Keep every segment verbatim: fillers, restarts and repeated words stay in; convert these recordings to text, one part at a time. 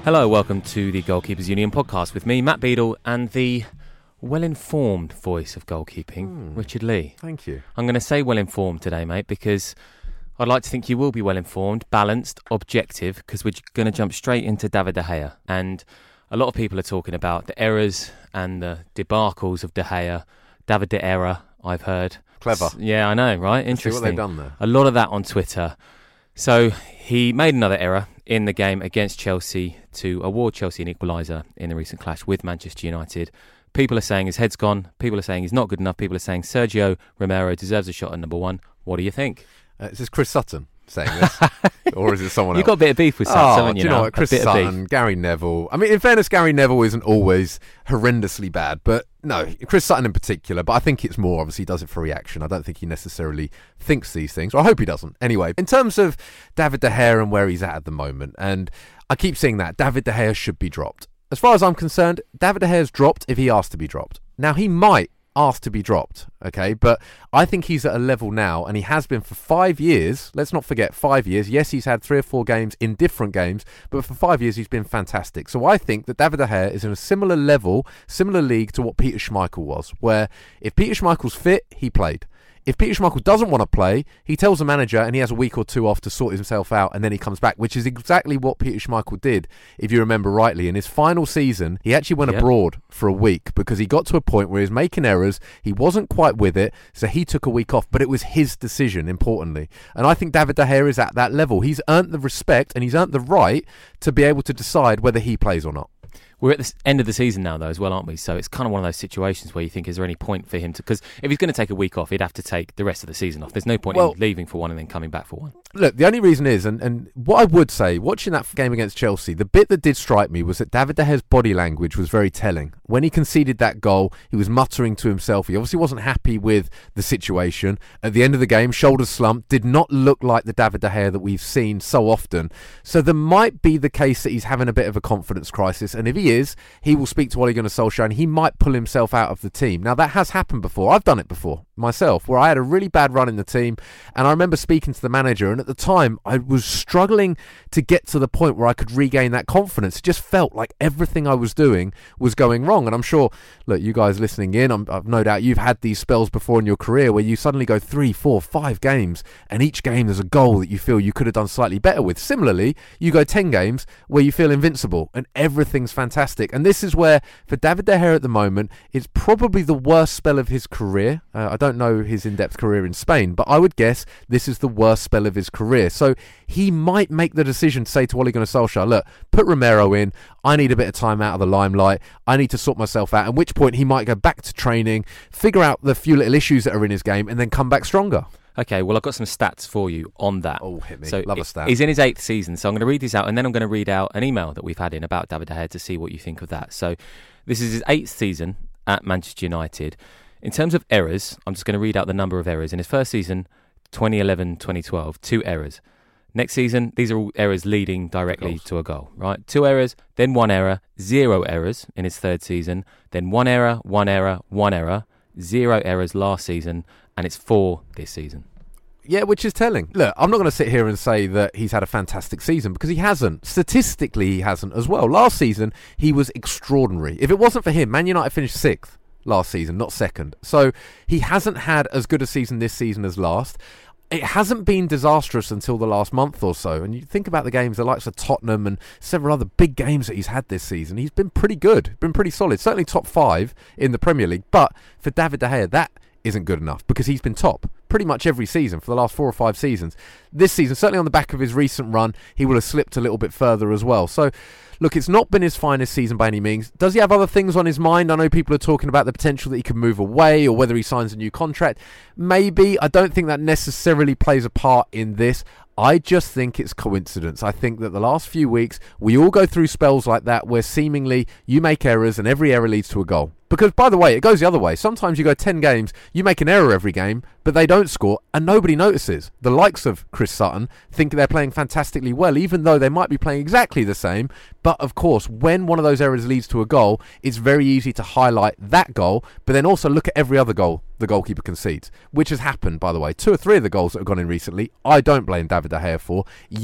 Hello, welcome to the Goalkeepers Union podcast with me, Matt Beadle, and the well-informed voice of goalkeeping, mm. Richard Lee. Thank you. I'm going to say well-informed today, mate, because I'd like to think you will be well-informed, balanced, objective, because we're going to jump straight into David De Gea. And a lot of people are talking about the errors and the debacles of De Gea. David De Error, I've heard. Clever. S- yeah, I know, right? Interesting. See what they've done there. A lot of that on Twitter. So he made another error in the game against Chelsea to award Chelsea an equaliser in the recent clash with Manchester United. People are saying his head's gone. People are saying he's not good enough. People are saying Sergio Romero deserves a shot at number one. What do you think? Uh, is this Chris Sutton saying this? Or is it someone else? You've got a bit of beef with Sutton, oh, haven't you? Do you know now? what? Chris a bit Sutton, Gary Neville. I mean, in fairness, Gary Neville isn't always horrendously bad, but no, Chris Sutton in particular. But I think it's more, obviously, he does it for reaction. I don't think he necessarily thinks these things, or I hope he doesn't. Anyway, in terms of David De Gea and where he's at at the moment, and I keep saying that, David De Gea should be dropped. As far as I'm concerned, David De Gea's dropped if he asks to be dropped. Now, he might ask to be dropped, okay? But I think he's at a level now, and he has been for five years. Let's not forget, five years. Yes, he's had three or four games in different games, but for five years, he's been fantastic. So I think that David De Gea is in a similar level, similar league to what Peter Schmeichel was, where if Peter Schmeichel's fit, he played. If Peter Schmeichel doesn't want to play, he tells the manager and he has a week or two off to sort himself out, and then he comes back, which is exactly what Peter Schmeichel did, if you remember rightly. In his final season, he actually went yep. abroad for a week because he got to a point where he was making errors, he wasn't quite with it, so he took a week off, but it was his decision, importantly. And I think David De Gea is at that level. He's earned the respect and he's earned the right to be able to decide whether he plays or not. We're at the end of the season now, though, as well, aren't we? So it's kind of one of those situations where you think, is there any point for him to... Because if he's going to take a week off, he'd have to take the rest of the season off. There's no point well, in leaving for one and then coming back for one. Look, the only reason is, and, and what I would say, watching that game against Chelsea, the bit that did strike me was that David De Gea's body language was very telling. When he conceded that goal, he was muttering to himself. He obviously wasn't happy with the situation. At the end of the game, shoulders slumped, did not look like the David De Gea that we've seen so often. So there might be the case that he's having a bit of a confidence crisis, and if he is, he will speak to Ole Gunnar Solskjaer and he might pull himself out of the team. Now, that has happened before. I've done it before myself, where I had a really bad run in the team, and I remember speaking to the manager, and at the time I was struggling to get to the point where I could regain that confidence. It just felt like everything I was doing was going wrong. And I'm sure, look, you guys listening in, I'm, I've no doubt you've had these spells before in your career where you suddenly go three, four, five games, and each game there's a goal that you feel you could have done slightly better with. Similarly, you go ten games where you feel invincible and everything's fantastic. And this is where, for David De Gea at the moment, it's probably the worst spell of his career. Uh, I don't know his in-depth career in Spain, but I would guess this is the worst spell of his career. So he might make the decision to say to Ole Gunnar Solskjaer, look, put Romero in. I need a bit of time out of the limelight. I need to sort myself out. At which point he might go back to training, figure out the few little issues that are in his game, and then come back stronger. Okay, well, I've got some stats for you on that. Oh, hit me. So Love a stat. He's in his eighth season, so I'm going to read these out, and then I'm going to read out an email that we've had in about David De Gea to see what you think of that. So this is his eighth season at Manchester United. In terms of errors, I'm just going to read out the number of errors. In his first season, twenty eleven twenty twelve, two errors. Next season, these are all errors leading directly Goals. to a goal, right? Two errors, then one error, zero errors in his third season, then one error, one error, one error, zero errors last season, and it's four this season. Yeah, which is telling. Look, I'm not going to sit here and say that he's had a fantastic season because he hasn't. Statistically, he hasn't as well. Last season, he was extraordinary. If it wasn't for him, Man United finished sixth last season, not second. So he hasn't had as good a season this season as last. It hasn't been disastrous until the last month or so. And you think about the games, the likes of Tottenham and several other big games that he's had this season. He's been pretty good, been pretty solid. Certainly top five in the Premier League. But for David De Gea, that isn't good enough because he's been top pretty much every season for the last four or five seasons. This season, certainly on the back of his recent run, he will have slipped a little bit further as well. So, look, it's not been his finest season by any means. Does he have other things on his mind? I know people are talking about the potential that he could move away or whether he signs a new contract. Maybe. I don't think that necessarily plays a part in this. I just think it's coincidence. I think that the last few weeks, we all go through spells like that where seemingly you make errors and every error leads to a goal. Because, by the way, it goes the other way. Sometimes you go ten games, you make an error every game, but they don't score, and nobody notices. The likes of Chris Sutton think they're playing fantastically well, even though they might be playing exactly the same. But, of course, when one of those errors leads to a goal, it's very easy to highlight that goal, but then also look at every other goal the goalkeeper concedes, which has happened, by the way. Two or three of the goals that have gone in recently, I don't blame David De Gea for, yet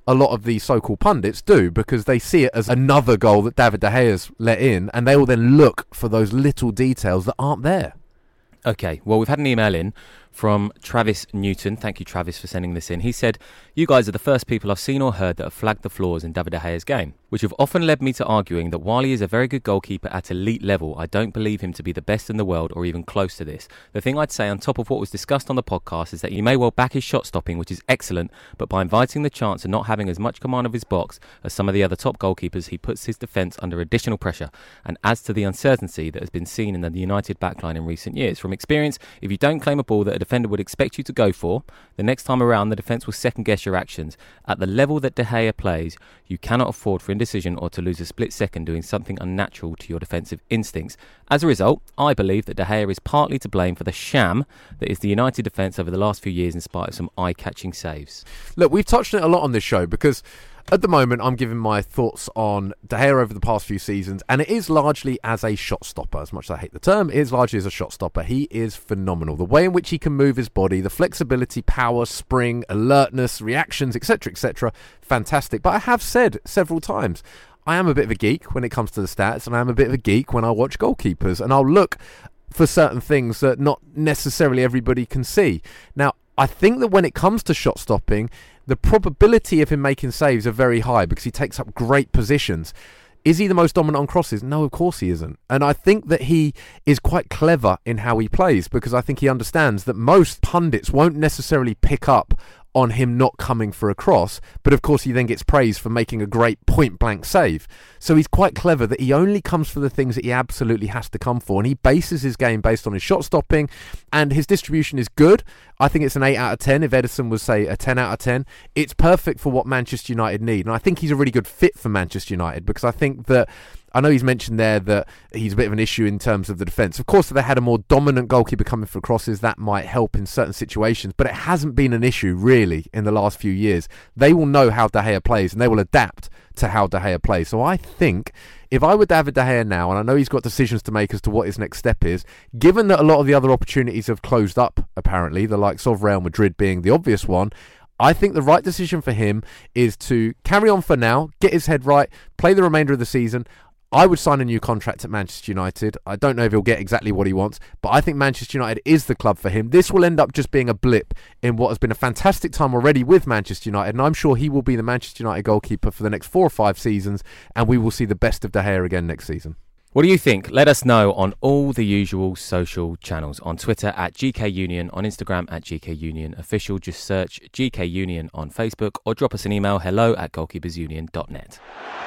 a lot of these so-called pundits do, because they see it as another goal that David De Gea's let in, and they will then look for those little details that aren't there. Okay, well, we've had an email in from Travis Newton. Thank you, Travis, for sending this in. He said, "You guys are the first people I've seen or heard that have flagged the flaws in David De Gea's game, which have often led me to arguing that while he is a very good goalkeeper at elite level, I don't believe him to be the best in the world or even close to this. The thing I'd say on top of what was discussed on the podcast is that he may well back his shot stopping, which is excellent, but by inviting the chance and not having as much command of his box as some of the other top goalkeepers, he puts his defence under additional pressure and adds to the uncertainty that has been seen in the United backline in recent years. From experience, if you don't claim a ball that a defender would expect you to go for, the next time around the defence will second guess your actions. At the level that De Gea plays, you cannot afford for indecision or to lose a split second doing something unnatural to your defensive instincts. As a result, I believe that De Gea is partly to blame for the sham that is the United defence over the last few years in spite of some eye-catching saves." Look, we've touched on it a lot on this show because at the moment I'm giving my thoughts on De Gea over the past few seasons, and it is largely as a shot stopper. As much as I hate the term, it is largely as a shot stopper. He is phenomenal. The way in which he can move his body, the flexibility, power, spring, alertness, reactions, etc, et cetera, fantastic. But I have said several times, I am a bit of a geek when it comes to the stats, and I am a bit of a geek when I watch goalkeepers, and I'll look for certain things that not necessarily everybody can see. Now, I think that when it comes to shot stopping, the probability of him making saves are very high because he takes up great positions. Is he the most dominant on crosses? No, of course he isn't. And I think that he is quite clever in how he plays, because I think he understands that most pundits won't necessarily pick up on him not coming for a cross, but of course he then gets praised for making a great point-blank save. So he's quite clever that he only comes for the things that he absolutely has to come for, and he bases his game based on his shot stopping, and his distribution is good. I think it's an eight out of ten. If Edison was, say, a ten out of ten, it's perfect for what Manchester United need, and I think he's a really good fit for Manchester United, because I think that I know he's mentioned there that he's a bit of an issue in terms of the defence. Of course, if they had a more dominant goalkeeper coming for crosses, that might help in certain situations, but it hasn't been an issue, really, in the last few years. They will know how De Gea plays, and they will adapt to how De Gea plays. So I think if I were David De Gea now, and I know he's got decisions to make as to what his next step is, given that a lot of the other opportunities have closed up, apparently, the likes of Real Madrid being the obvious one, I think the right decision for him is to carry on for now, get his head right, play the remainder of the season. I would sign a new contract at Manchester United. I don't know if he'll get exactly what he wants, but I think Manchester United is the club for him. This will end up just being a blip in what has been a fantastic time already with Manchester United, and I'm sure he will be the Manchester United goalkeeper for the next four or five seasons, and we will see the best of De Gea again next season. What do you think? Let us know on all the usual social channels. On Twitter at G K Union, on Instagram at G K Union Official. Just search G K Union on Facebook, or drop us an email, hello at goalkeepers union dot net.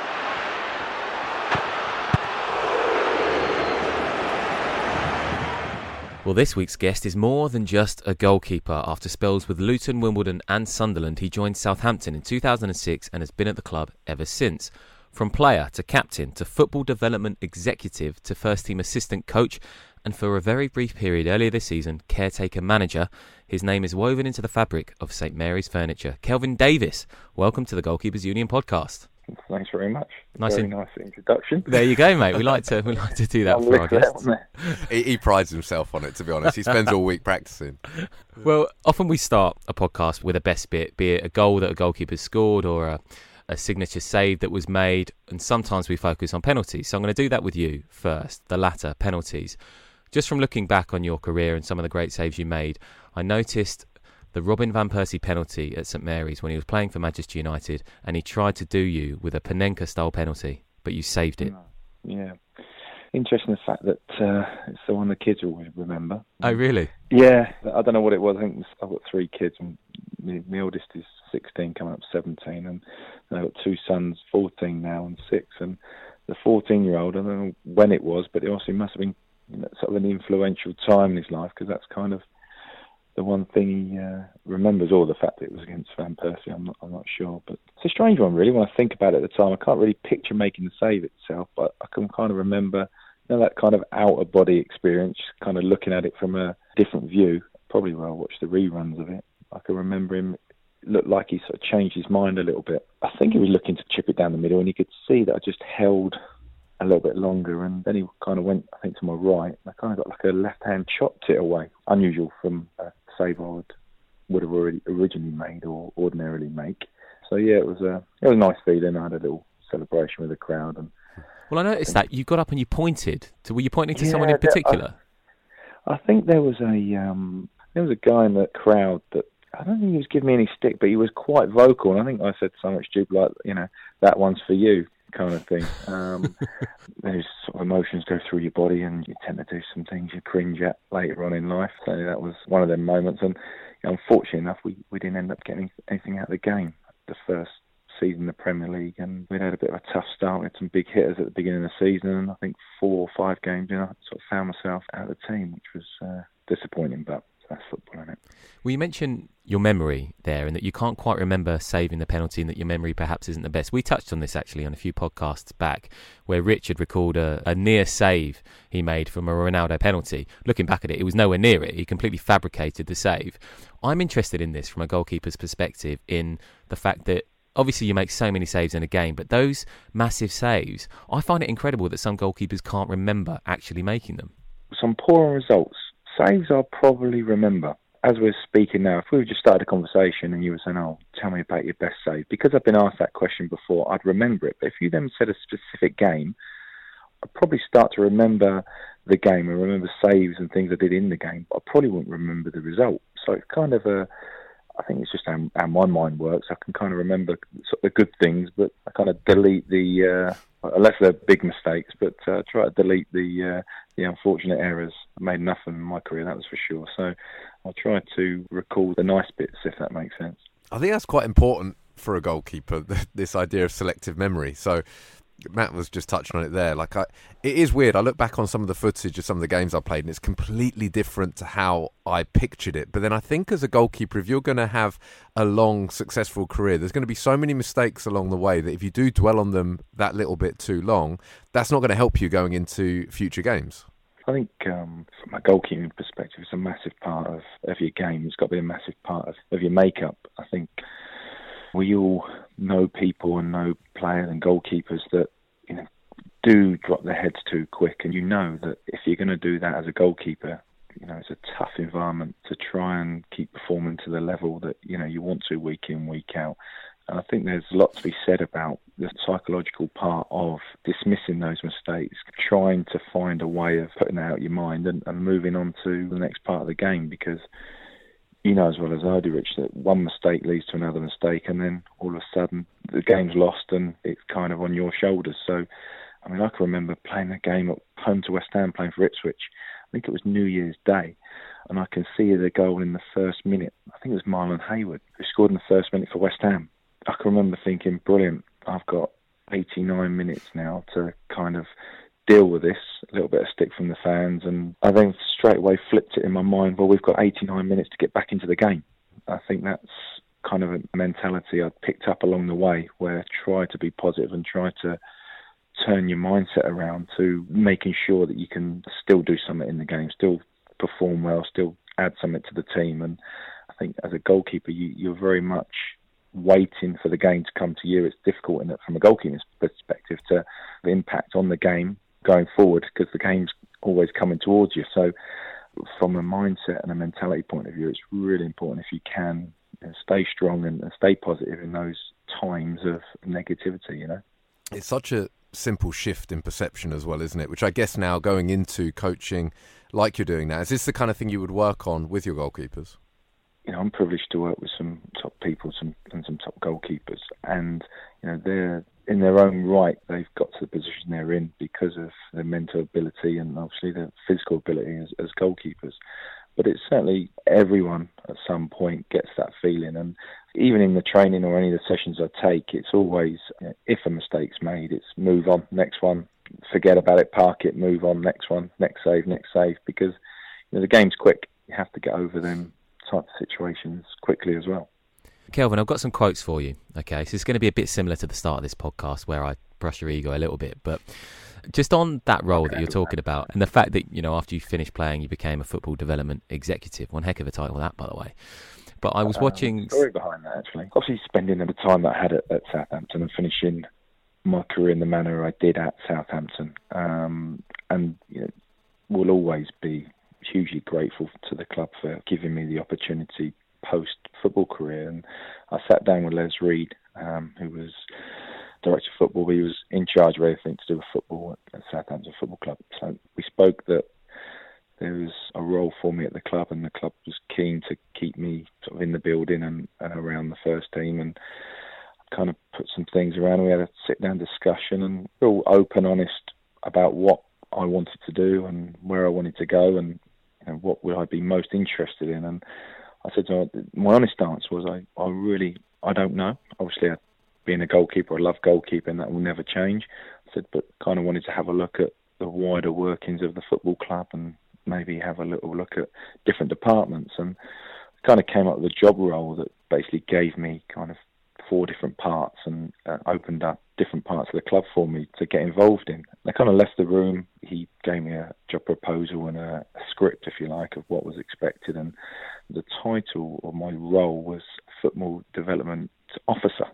Well, this week's guest is more than just a goalkeeper. After spells with Luton, Wimbledon and Sunderland, he joined Southampton in two thousand six and has been at the club ever since. From player to captain to football development executive to first-team assistant coach, and for a very brief period earlier this season, caretaker manager, his name is woven into the fabric of St Mary's furniture. Kelvin Davis, welcome to the Goalkeepers Union podcast. Thanks very much. Nice very in- nice introduction. There you go, mate. We like to we like to do that for our guests. He, he prides himself on it, to be honest. He spends all week practicing. Well, often we start a podcast with a best bit, be it a goal that a goalkeeper scored or a, a signature save that was made, and sometimes we focus on penalties. So I'm going to do that with you first, the latter, penalties. Just from looking back on your career and some of the great saves you made, I noticed the Robin Van Persie penalty at St Mary's when he was playing for Manchester United, and he tried to do you with a Panenka-style penalty, but you saved it. Yeah. Interesting the fact that uh, it's the one the kids always remember. Oh, really? Yeah. I don't know what it was. I think I've got three kids, and my, my oldest is sixteen, coming up seventeen, and I've got two sons, fourteen now and six, and the fourteen-year-old, I don't know when it was, but it also must have been, you know, sort of an influential time in his life, because that's kind of the one thing he uh, remembers, or the fact that it was against Van Persie, I'm not, I'm not sure. But it's a strange one, really, when I think about it at the time. I can't really picture making the save itself, but I can kind of remember, you know, that kind of outer-body experience, kind of looking at it from a different view. Probably when I watched the reruns of it, I can remember him, it looked like he sort of changed his mind a little bit. I think he was looking to chip it down the middle, and he could see that I just held a little bit longer, and then he kind of went, I think, to my right, and I kind of got like a left-hand chopped it away. Unusual from a save I would, would have already originally made or ordinarily make. So yeah, it was a it was a nice feeling. I had a little celebration with the crowd. And well, I noticed that you got up and you pointed. To, were you pointing to yeah, someone in particular? I, I think there was a um, there was a guy in the crowd that I don't think he was giving me any stick, but he was quite vocal. And I think I said something stupid like, you know, that one's for you, kind of thing. Um, those sort of emotions go through your body, and you tend to do some things you cringe at later on in life. So that was one of them moments. And you know, unfortunately enough, we, we didn't end up getting anything out of the game. The first season in the Premier League, and we'd had a bit of a tough start. We had some big hitters at the beginning of the season, and I think four or five games in, I sort of found myself out of the team, which was uh, disappointing, but that's football, isn't it? Well, you mentioned your memory there, and that you can't quite remember saving the penalty, and that your memory perhaps isn't the best. We touched on this actually on a few podcasts back, where Richard recalled a, a near save he made from a Ronaldo penalty. Looking back at it, it was nowhere near it. He completely fabricated the save. I'm interested in this from a goalkeeper's perspective, in the fact that obviously you make so many saves in a game, but those massive saves, I find it incredible that some goalkeepers can't remember actually making them. Some poor results. Saves I'll probably remember. As we're speaking now, if we just started a conversation and you were saying, oh, tell me about your best save, because I've been asked that question before, I'd remember it. But if you then said a specific game, I'd probably start to remember the game and remember saves and things I did in the game, but I probably wouldn't remember the result. So it's kind of a, I think it's just how, how my mind works. I can kind of remember sort of the good things, but I kind of delete the, uh, unless they're big mistakes, but uh, try to delete the uh, the unfortunate errors. I made enough in my career, that was for sure. So I'll try to recall the nice bits, if that makes sense. I think that's quite important for a goalkeeper, this idea of selective memory. So Matt was just touching on it there. Like, I, it is weird. I look back on some of the footage of some of the games I played, and it's completely different to how I pictured it. But then I think as a goalkeeper, if you're going to have a long, successful career, there's going to be so many mistakes along the way that if you do dwell on them that little bit too long, that's not going to help you going into future games. I think um, from a goalkeeping perspective, it's a massive part of, of your game. It's got to be a massive part of, of your makeup. I think we all know people and know players and goalkeepers that, you know, do drop their heads too quick, and you know that if you're going to do that as a goalkeeper, you know, it's a tough environment to try and keep performing to the level that, you know, you want to week in, week out. And I think there's a lot to be said about the psychological part of dismissing those mistakes, trying to find a way of putting that out of your mind and, and moving on to the next part of the game, because you know as well as I do, Rich, that one mistake leads to another mistake, and then all of a sudden the game's lost and it's kind of on your shoulders. So, I mean, I can remember playing a game at home to West Ham, playing for Ipswich. I think it was New Year's Day, and I can see the goal in the first minute. I think it was Marlon Hayward who scored in the first minute for West Ham. I can remember thinking, brilliant, I've got eighty-nine minutes now to kind of deal with this, a little bit of stick from the fans, and I then straight away flipped it in my mind, well, we've got eighty-nine minutes to get back into the game. I think that's kind of a mentality I picked up along the way, where try to be positive and try to turn your mindset around to making sure that you can still do something in the game, still perform well, still add something to the team. And I think as a goalkeeper, you, you're very much waiting for the game to come to you. It's difficult in it from a goalkeeper's perspective to have impact on the game going forward, because the game's always coming towards you. So from a mindset and a mentality point of view, it's really important if you can, you know, stay strong and, and stay positive in those times of negativity, you know. It's such a simple shift in perception as well, isn't it? Which I guess now going into coaching like you're doing now, is this the kind of thing you would work on with your goalkeepers? You know, I'm privileged to work with some top people some, and some top goalkeepers, and you know, they're in their own right, they've got to the position they're in because of their mental ability and obviously their physical ability as, as goalkeepers. But it's certainly everyone at some point gets that feeling, and even in the training or any of the sessions I take, it's always, you know, if a mistake's made, it's move on, next one, forget about it, park it, move on, next one, next save, next save, because you know, the game's quick. You have to get over them type of situations quickly as well. Kelvin, I've got some quotes for you. Okay, so it's going to be a bit similar to the start of this podcast where I brush your ego a little bit, but just on that role that you're talking about and the fact that, you know, after you finished playing, you became a football development executive. One heck of a title that, by the way. But I was watching... Um, story behind that, actually. Obviously, spending the time that I had at, at Southampton and finishing my career in the manner I did at Southampton, um, and you know, will always be hugely grateful to the club for giving me the opportunity post-football career. And I sat down with Les Reed um, who was director of football. He was in charge of everything to do with football at Southampton Football Club. So we spoke that there was a role for me at the club, and the club was keen to keep me sort of in the building and, and around the first team, and kind of put some things around. We had a sit-down discussion and real open, honest about what I wanted to do and where I wanted to go, and you know, what would I be most interested in. And I said to her, my honest answer was, I, I really, I don't know. Obviously, I, being a goalkeeper, I love goalkeeping, that will never change. I said, but kind of wanted to have a look at the wider workings of the football club and maybe have a little look at different departments. And kind of came up with a job role that basically gave me kind of four different parts and uh, opened up different parts of the club for me to get involved in. I kind of left the room. He gave me a job proposal and a, a script, if you like, of what was expected. And the title of my role was Football Development Officer.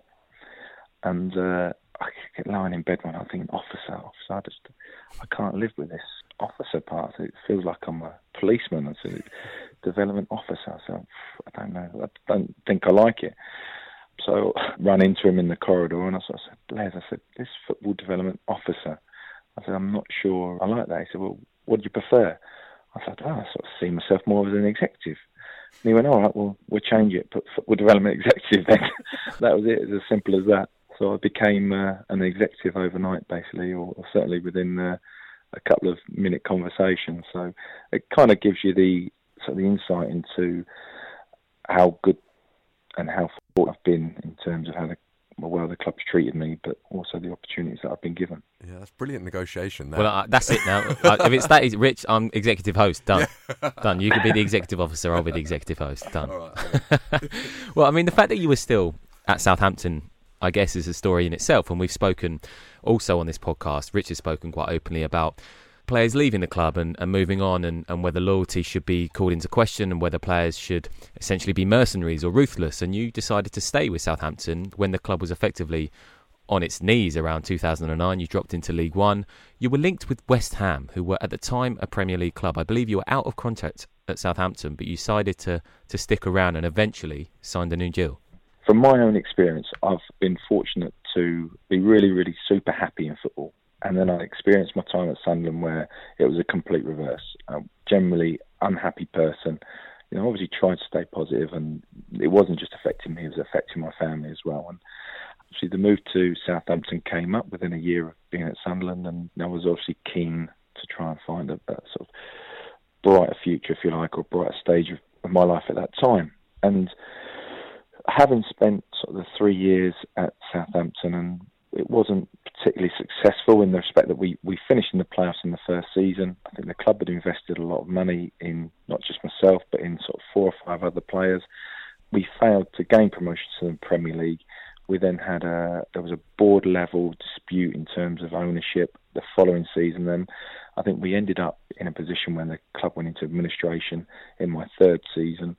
And uh, I get lying in bed when I think officer, officer. I just, I can't live with this officer part. It feels like I'm a policeman. I said, development officer. So I don't know. I don't think I like it. So I ran into him in the corridor and I sort of said, Les, I said, this football development officer. I said, I'm not sure I like that. He said, well, what do you prefer? I said, oh, I sort of see myself more as an executive. And he went, all right, well, we'll change it, put football development executive then. That was it. It was as simple as that. So I became uh, an executive overnight, basically, or, or certainly within uh, a couple of minute conversations. So it kind of gives you the sort of the insight into how good and how fortunate I've been in terms of how the, well the club's treated me, but also the opportunities that I've been given. Yeah, that's brilliant negotiation. That. Well, uh, that's it now. uh, if it's that, is Rich, I'm executive host. Done. Yeah. Done. You can be the executive officer. I'll be the executive host. Done. All right. Well, I mean, the fact that you were still at Southampton, I guess, is a story in itself. And we've spoken also on this podcast, Rich has spoken quite openly about players leaving the club and, and moving on, and, and whether loyalty should be called into question and whether players should essentially be mercenaries or ruthless. And you decided to stay with Southampton when the club was effectively on its knees around two thousand nine. You dropped into League One. You were linked with West Ham, who were at the time a Premier League club. I believe you were out of contract at Southampton, but you decided to, to stick around and eventually signed a new deal. From my own experience, I've been fortunate to be really, really super happy in football. And then I experienced my time at Sunderland where it was a complete reverse. I'm generally unhappy person. You know, obviously tried to stay positive, and it wasn't just affecting me, it was affecting my family as well. And obviously the move to Southampton came up within a year of being at Sunderland, and I was obviously keen to try and find a, a sort of brighter future, if you like, or brighter stage of, of my life at that time. And having spent sort of the three years at Southampton, and it wasn't particularly successful in the respect that we, we finished in the playoffs in the first season. I think the club had invested a lot of money in not just myself, but in sort of four or five other players. We failed to gain promotion to the Premier League. We then had a, there was a board level dispute in terms of ownership the following season. Then I think we ended up in a position when the club went into administration in my third season.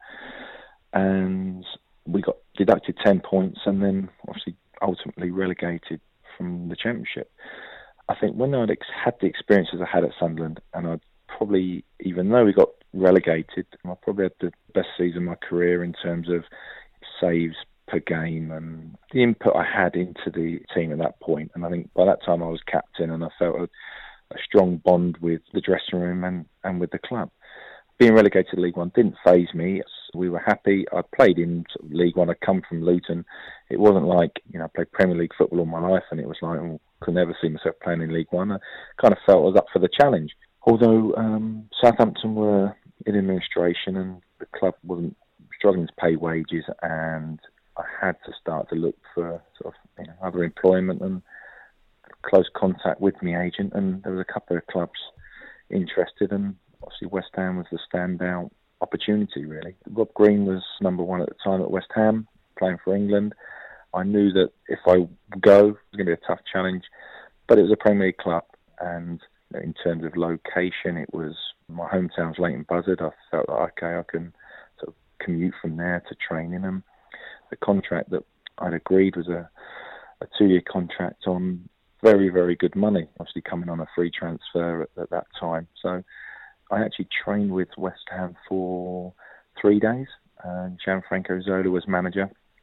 And we got deducted ten points and then obviously ultimately relegated from the Championship. I think when I'd ex- had the experiences I had at Sunderland, and I'd probably, even though we got relegated, I probably had the best season of my career in terms of saves per game and the input I had into the team at that point. And I think by that time I was captain, and I felt a, a strong bond with the dressing room and, and with the club. Being relegated to League One didn't faze me. We were happy. I played in sort of League One. I'd come from Luton. It wasn't like, you know, I played Premier League football all my life, and it was like, oh, could never see myself playing in League One. I kind of felt I was up for the challenge. Although um, Southampton were in administration and the club wasn't struggling to pay wages, and I had to start to look for sort of, you know, other employment and close contact with my agent, and there was a couple of clubs interested, and obviously West Ham was the standout opportunity, really. Rob Green was number one at the time at West Ham, playing for England. I knew that if I go, it was going to be a tough challenge, but it was a Premier League club, and in terms of location, it was my hometown's Leighton Buzzard. I felt like, okay, I can sort of commute from there to training them. The contract that I'd agreed was a, a two-year contract on very, very good money, obviously coming on a free transfer at, at that time. So I actually trained with West Ham for three days. And Gianfranco Zola was manager.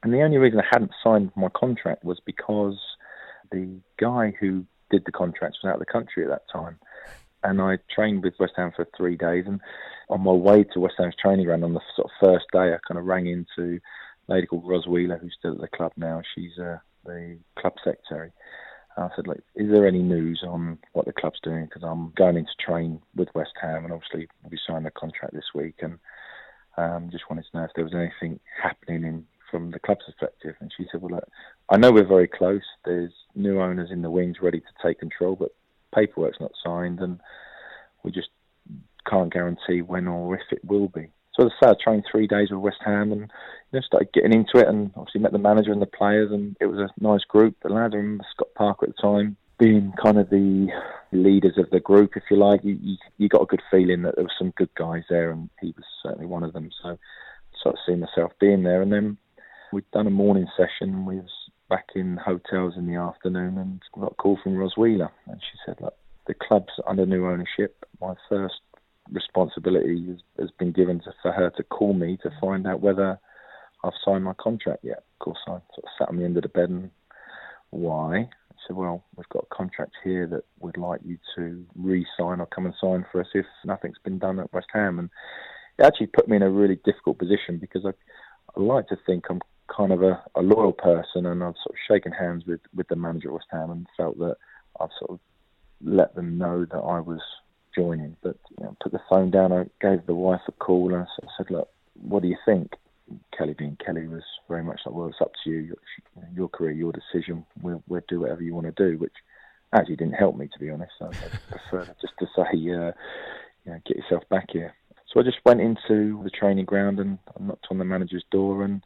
And the only reason I hadn't signed my contract was because the guy who did the contracts was out of the country at that time. And I trained with West Ham for three days. And on my way to West Ham's training ground on the sort of first day, I kind of rang into a lady called Ros Wheeler, who's still at the club now. She's uh, the club secretary. And I said, like, is there any news on what the club's doing? Because I'm going in to train with West Ham, and obviously we'll be signing a contract this week. And um, just wanted to know if there was anything happening in from the club's perspective. And she said, well, look, I know we're very close. There's new owners in the wings ready to take control, but paperwork's not signed, and we just can't guarantee when or if it will be. So as I said, I trained three days with West Ham and you know, started getting into it, and obviously met the manager and the players, and it was a nice group. The lads, I remember Scott Parker at the time being kind of the leaders of the group, if you like. You, you, you got a good feeling that there were some good guys there, and he was certainly one of them. So I sort of see myself being there. And then we'd done a morning session. We was back in hotels in the afternoon, and got a call from Ros Wheeler, and she said, look, the club's under new ownership. My first responsibility has, has been given to, for her to call me to find out whether I've signed my contract yet. Of course, I sort of sat on the end of the bed and, why? I said, well, we've got a contract here that we'd like you to re-sign or come and sign for us if nothing's been done at West Ham. And it actually put me in a really difficult position, because I, I like to think I'm kind of a, a loyal person, and I've sort of shaken hands with, with the manager at West Ham and felt that I've sort of let them know that I was joining. But you know, put the phone down, I gave the wife a call, and I sort of said, look, what do you think? Kelly being Kelly was very much like, well, it's up to you, your, your career, your decision, we'll, we'll do whatever you want to do, which actually didn't help me, to be honest. I, I prefer just to say, uh, you know, get yourself back here. So I just went into the training ground and I knocked on the manager's door and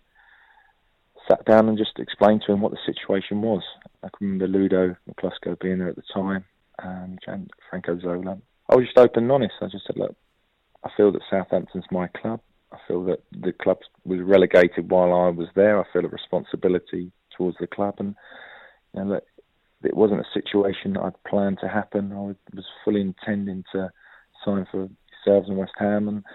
sat down and just explained to him what the situation was. I can remember Ludo McCluskey being there at the time, and Franco Zola. I was just open and honest. I just said, look, I feel that Southampton's my club. I feel that the club was relegated while I was there. I feel a responsibility towards the club, and you know, that it wasn't a situation that I'd planned to happen. I was fully intending to sign for yourselves and West Ham, and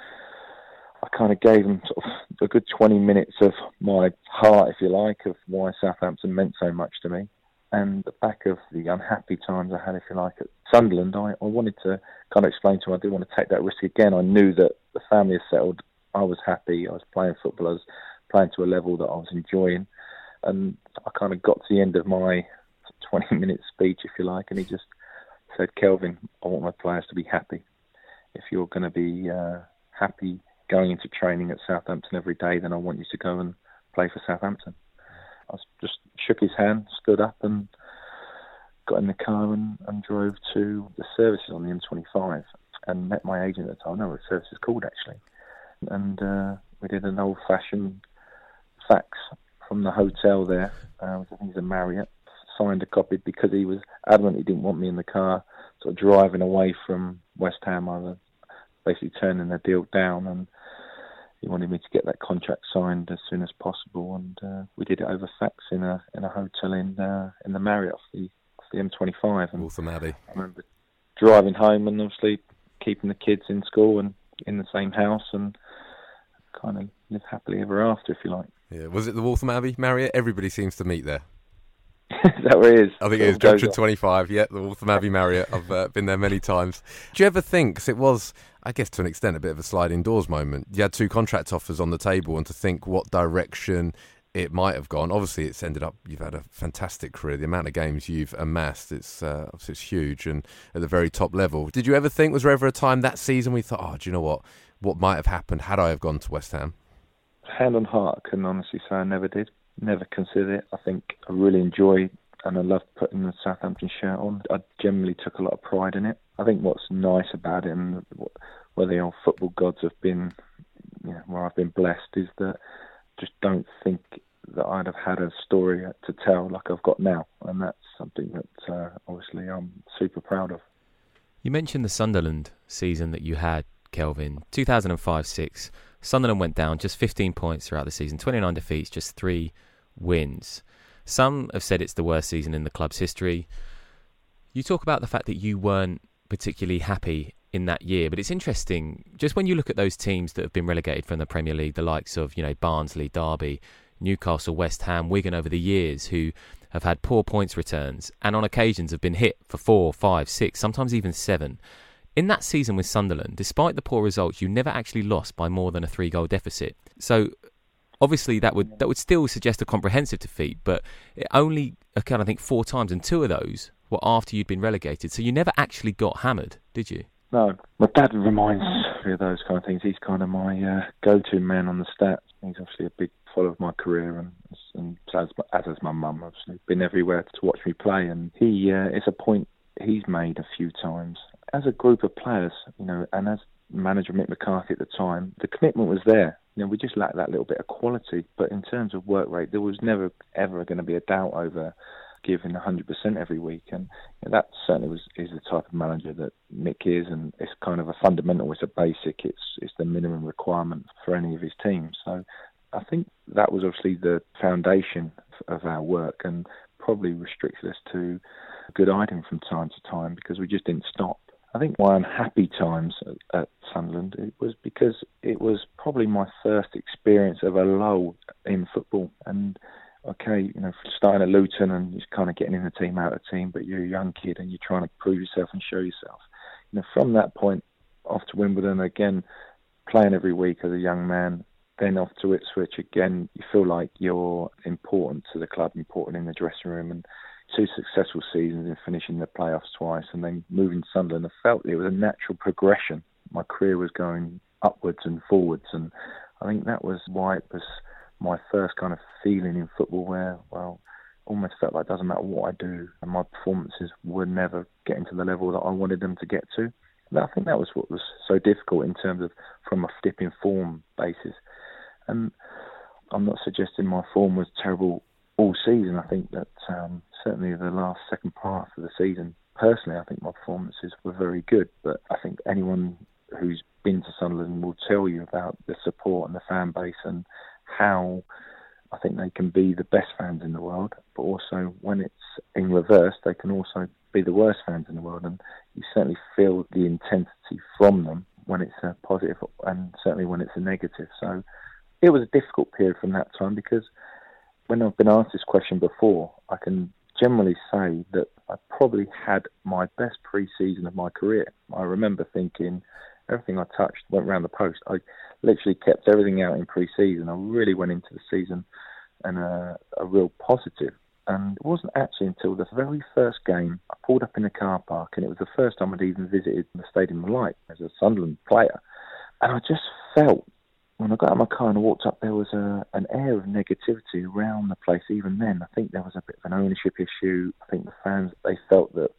I kind of gave them sort of a good twenty minutes of my heart, if you like, of why Southampton meant so much to me. And the back of the unhappy times I had, if you like, at Sunderland, I, I wanted to kind of explain to them I didn't want to take that risk again. I knew that the family had settled. I was happy. I was playing football. I was playing to a level that I was enjoying. And I kind of got to the end of my twenty-minute speech, if you like, and he just said, Kelvin, I want my players to be happy. If you're going to be uh, happy going into training at Southampton every day, then I want you to go and play for Southampton. I just shook his hand, stood up and got in the car and, and drove to the services on the M twenty-five and met my agent at the time. I know what the service is called, actually. And uh, we did an old-fashioned fax from the hotel there, uh, which I think is a Marriott, signed a copy because he was adamant he didn't want me in the car, sort of driving away from West Ham. I was basically turning the deal down, and he wanted me to get that contract signed as soon as possible. And uh, we did it over fax in a in a hotel in uh, in the Marriott off the, off the M twenty-five. And Waltham Abbey. I remember driving home and obviously keeping the kids in school and in the same house, and kind of live happily ever after, if you like. Yeah, was it the Waltham Abbey Marriott? Everybody seems to meet there. Is that where it is? I think it is Junction twenty-five, yeah, the Waltham Abbey Marriott. I've uh, been there many times. Do you ever think, because it was, I guess to an extent, a bit of a sliding doors moment, you had two contract offers on the table, and to think what direction it might have gone. Obviously, it's ended up, you've had a fantastic career. The amount of games you've amassed, it's, uh, obviously it's huge, and at the very top level. Did you ever think, was there ever a time that season we thought, oh, do you know what, what might have happened had I have gone to West Ham? Hand on heart, I can honestly say I never did. Never considered it. I think I really enjoy and I loved putting the Southampton shirt on. I generally took a lot of pride in it. I think what's nice about it, and where the old football gods have been, you know, where I've been blessed, is that I just don't think that I'd have had a story to tell like I've got now. And that's something that uh, obviously I'm super proud of. You mentioned the Sunderland season that you had, Kelvin. two thousand five six, Sunderland went down, just fifteen points throughout the season, twenty-nine defeats, just three wins. Some have said it's the worst season in the club's history. You talk about the fact that you weren't particularly happy in that year, but it's interesting, just when you look at those teams that have been relegated from the Premier League, the likes of, you know, Barnsley, Derby, Newcastle, West Ham, Wigan over the years who have had poor points returns and on occasions have been hit for four, five, six, sometimes even seven. In that season with Sunderland, despite the poor results, you never actually lost by more than a three-goal deficit. So obviously that would that would still suggest a comprehensive defeat, but it only occurred, I think, four times, and two of those were after you'd been relegated. So you never actually got hammered, did you? No. My dad reminds me of those kind of things. He's kind of my uh, go-to man on the stats. He's obviously a big follower of my career, and, and as, as is my mum, obviously. Been everywhere to watch me play, and he uh, it's a point he's made a few times. As a group of players, you know, and as manager Mick McCarthy at the time, the commitment was there. You know, we just lacked that little bit of quality. But in terms of work rate, there was never, ever going to be a doubt over giving one hundred percent every week. And you know, that certainly was is the type of manager that Mick is. And it's kind of a fundamental, it's a basic, it's it's the minimum requirement for any of his teams. So I think that was obviously the foundation of our work, and probably restricted us to good hiding from time to time because we just didn't stop. I think my unhappy times at, at Sunderland, it was because it was probably my first experience of a lull in football. And okay, you know, starting at Luton and just kind of getting in the team, out of the team, but you're a young kid and you're trying to prove yourself and show yourself. You know, from that point off to Wimbledon again, playing every week as a young man, then off to Ipswich again, you feel like you're important to the club, important in the dressing room, and two successful seasons in finishing the playoffs twice and then moving to Sunderland. I felt it was a natural progression. My career was going upwards and forwards, and I think that was why it was my first kind of feeling in football where, well, almost felt like it doesn't matter what I do, and my performances were never getting to the level that I wanted them to get to. And I think that was what was so difficult in terms of from a dip in form basis. And I'm not suggesting my form was terrible all season. I think that um, certainly the last second part of the season, personally, I think my performances were very good. But I think anyone who's been to Sunderland will tell you about the support and the fan base and how I think they can be the best fans in the world, but also when it's in reverse, they can also be the worst fans in the world. And you certainly feel the intensity from them when it's a positive and certainly when it's a negative. So it was a difficult period from that time because when I've been asked this question before, I can generally say that I probably had my best pre-season of my career. I remember thinking everything I touched went round the post. I literally kept everything out in pre-season. I really went into the season and a, a real positive. And it wasn't actually until the very first game, I pulled up in the car park, and it was the first time I'd even visited the Stadium of Light as a Sunderland player. And I just felt, when I got out of my car and I walked up, there was a, an air of negativity around the place even then. I think there was a bit of an ownership issue. I think the fans, they felt that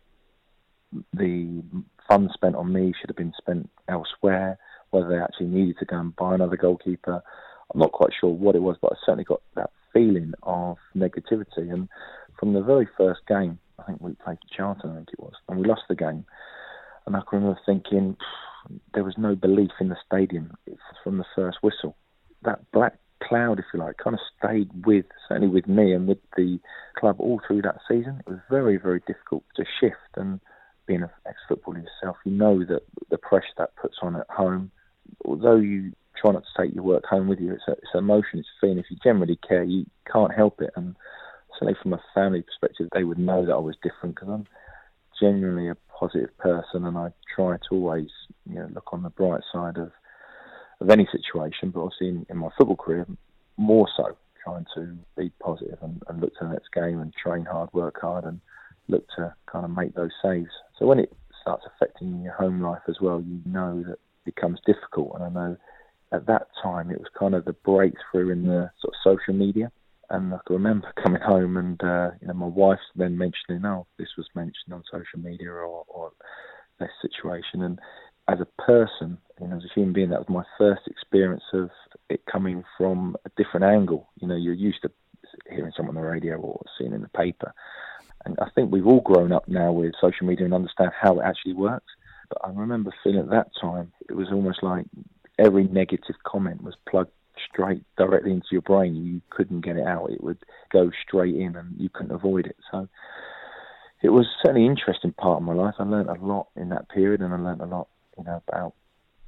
the funds spent on me should have been spent elsewhere, whether they actually needed to go and buy another goalkeeper. I'm not quite sure what it was, but I certainly got that feeling of negativity. And from the very first game, I think we played Charlton, I think it was, and we lost the game. And I can remember thinking, there was no belief in the stadium from the first whistle. That black cloud, if you like, kind of stayed with, certainly with me and with the club all through that season. It was very, very difficult to shift. And being an ex-footballer yourself, you know that the pressure that puts on at home, although you try not to take your work home with you, it's, a, it's an emotion, it's a feeling. If you generally care, you can't help it. And certainly from a family perspective, they would know that I was different because I'm genuinely a positive person, and I try to always, you know, look on the bright side of of any situation, but obviously in, in my football career, more so, trying to be positive and, and look to the next game and train hard, work hard, and look to kind of make those saves. So when it starts affecting your home life as well, you know that it becomes difficult. And I know at that time it was kind of the breakthrough in the sort of social media. And I can remember coming home and, uh, you know, my wife then mentioning, oh, this was mentioned on social media or, or this situation. And as a person, you know, as a human being, that was my first experience of it coming from a different angle. You know, you're used to hearing someone on the radio or seeing in the paper. And I think we've all grown up now with social media and understand how it actually works. But I remember feeling at that time, it was almost like every negative comment was plugged straight directly into your brain. You couldn't get it out. It would go straight in and you couldn't avoid it. So it was certainly an interesting part of my life. I learned a lot in that period, and I learned a lot, you know, about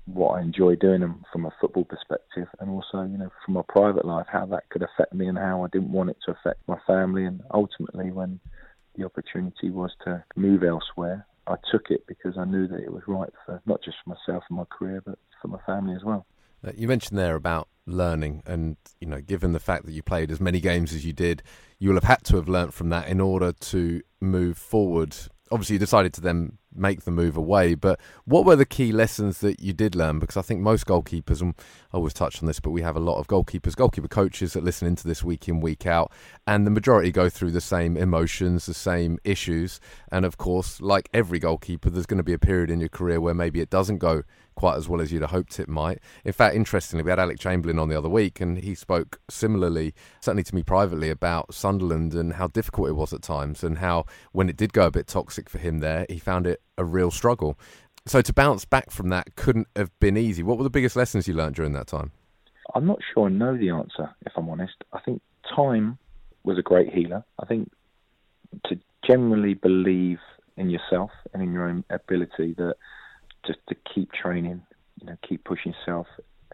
what I enjoy doing them from a football perspective, and also, you know, from my private life, how that could affect me and how I didn't want it to affect my family. And ultimately, when the opportunity was to move elsewhere, I took it because I knew that it was right for not just for myself and my career, but for my family as well. Uh, you mentioned there about learning, and you know, given the fact that you played as many games as you did, you will have had to have learnt from that in order to move forward. Obviously, you decided to then make the move away, but what were the key lessons that you did learn? Because I think most goalkeepers, and I always touch on this, but we have a lot of goalkeepers, goalkeeper coaches that listen into this week in, week out, and the majority go through the same emotions, the same issues. And of course, like every goalkeeper, there's going to be a period in your career where maybe it doesn't go quite as well as you'd have hoped it might. In fact, interestingly, we had Alec Chamberlain on the other week, and he spoke similarly, certainly to me privately, about Sunderland and how difficult it was at times, and how when it did go a bit toxic for him there, he found it a real struggle. So to bounce back from that couldn't have been easy. What were the biggest lessons you learned during that time? I'm not sure I know the answer, if I'm honest. I think time was a great healer. I think to generally believe in yourself and in your own ability, that just to keep training, you know, keep pushing yourself.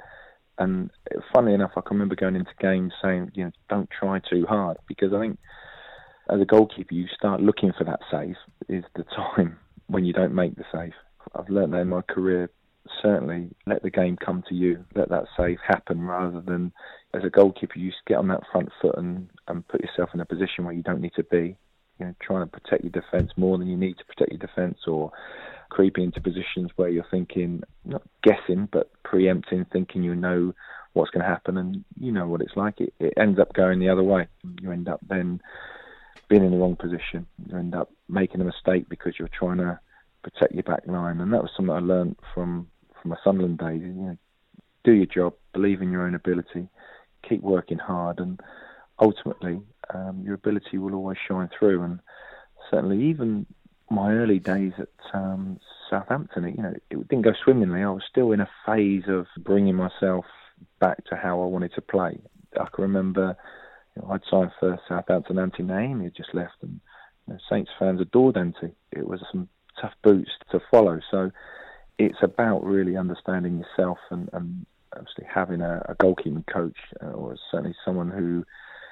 And funnily enough, I can remember going into games saying, you know, don't try too hard, because I think as a goalkeeper, you start looking for that save is the time when you don't make the save. I've learned that in my career. Certainly, let the game come to you. Let that save happen, rather than, as a goalkeeper, you get on that front foot and, and put yourself in a position where you don't need to be. You know, trying to protect your defence more than you need to protect your defence, or creeping into positions where you're thinking, not guessing, but preempting, thinking you know what's going to happen, and you know what it's like. It, it ends up going the other way. You end up then being in the wrong position. You end up making a mistake because you're trying to protect your back line, and that was something I learned from, from my Sunderland days. You know, do your job, believe in your own ability, keep working hard, and ultimately um, your ability will always shine through. And certainly, even my early days at um, Southampton, you know, it didn't go swimmingly. I was still in a phase of bringing myself back to how I wanted to play. I can remember, you know, I'd signed for Southampton. Ante Naimi had just left, and you know, Saints fans adored Ante. It was some tough boots to follow. So it's about really understanding yourself, and, and obviously having a, a goalkeeping coach, uh, or certainly someone who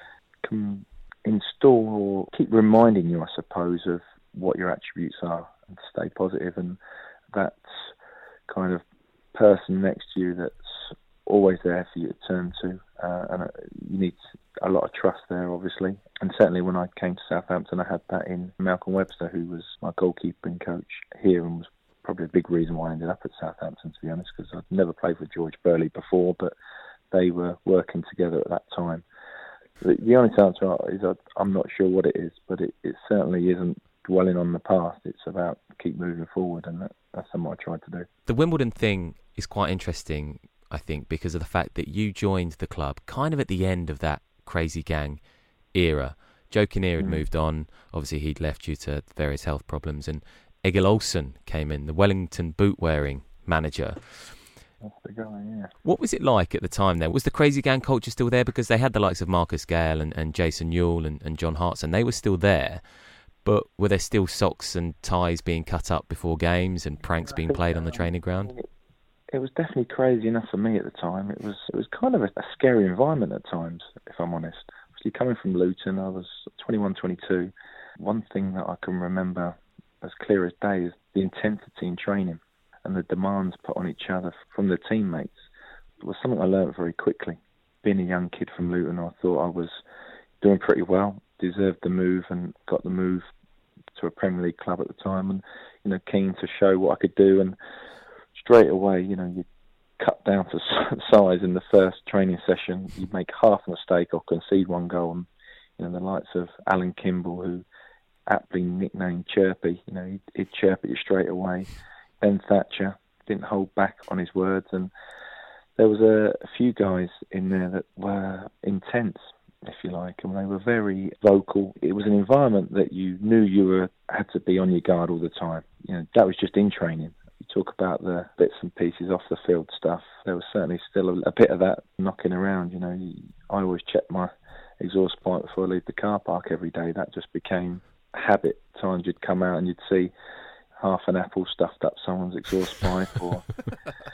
can install or keep reminding you, I suppose, of what your attributes are, and to stay positive. And that kind of person next to you that's always there for you to turn to, uh, and uh, you need a lot of trust there, obviously. And certainly when I came to Southampton, I had that in Malcolm Webster, who was my goalkeeping coach here, and was probably a big reason why I ended up at Southampton, to be honest, because I'd never played with George Burley before, but they were working together at that time. The, the honest answer is I, I'm not sure what it is, but it, it certainly isn't dwelling on the past. It's about keep moving forward, and that, that's something I tried to do. The Wimbledon thing is quite interesting, I think, because of the fact that you joined the club kind of at the end of that Crazy Gang era. Joe Kinnear had mm. moved on. Obviously, he'd left due to various health problems, and Egil Olsen came in, the Wellington boot-wearing manager. That's the guy, yeah. What was it like at the time then? Was the Crazy Gang culture still there? Because they had the likes of Marcus Gale and, and Jason Newell and, and John Hartson. They were still there. But were there still socks and ties being cut up before games and pranks being played on the training ground? It was definitely crazy enough for me at the time. It was it was kind of a, a scary environment at times, if I'm honest. Obviously, coming from Luton, I was twenty-one, twenty-two. One thing that I can remember as clear as day is the intensity in training and the demands put on each other from the teammates. It was something I learnt very quickly. Being a young kid from Luton, I thought I was doing pretty well, deserved the move, and got the move to a Premier League club at the time, and you know, keen to show what I could do. And straight away, you know, you cut down to size in the first training session. You make half a mistake or concede one goal, and you know, the likes of Alan Kimball, who aptly nicknamed Chirpy, you know, he'd, he'd chirp at you straight away. Ben Thatcher didn't hold back on his words, and there was a, a few guys in there that were intense, if you like, and they were very vocal. It was an environment that you knew you were had to be on your guard all the time. You know, that was just in training. You talk about the bits and pieces off the field stuff. There was certainly still a, a bit of that knocking around. You know, I always check my exhaust pipe before I leave the car park every day. That just became a habit. Times you'd come out and you'd see half an apple stuffed up someone's exhaust pipe, or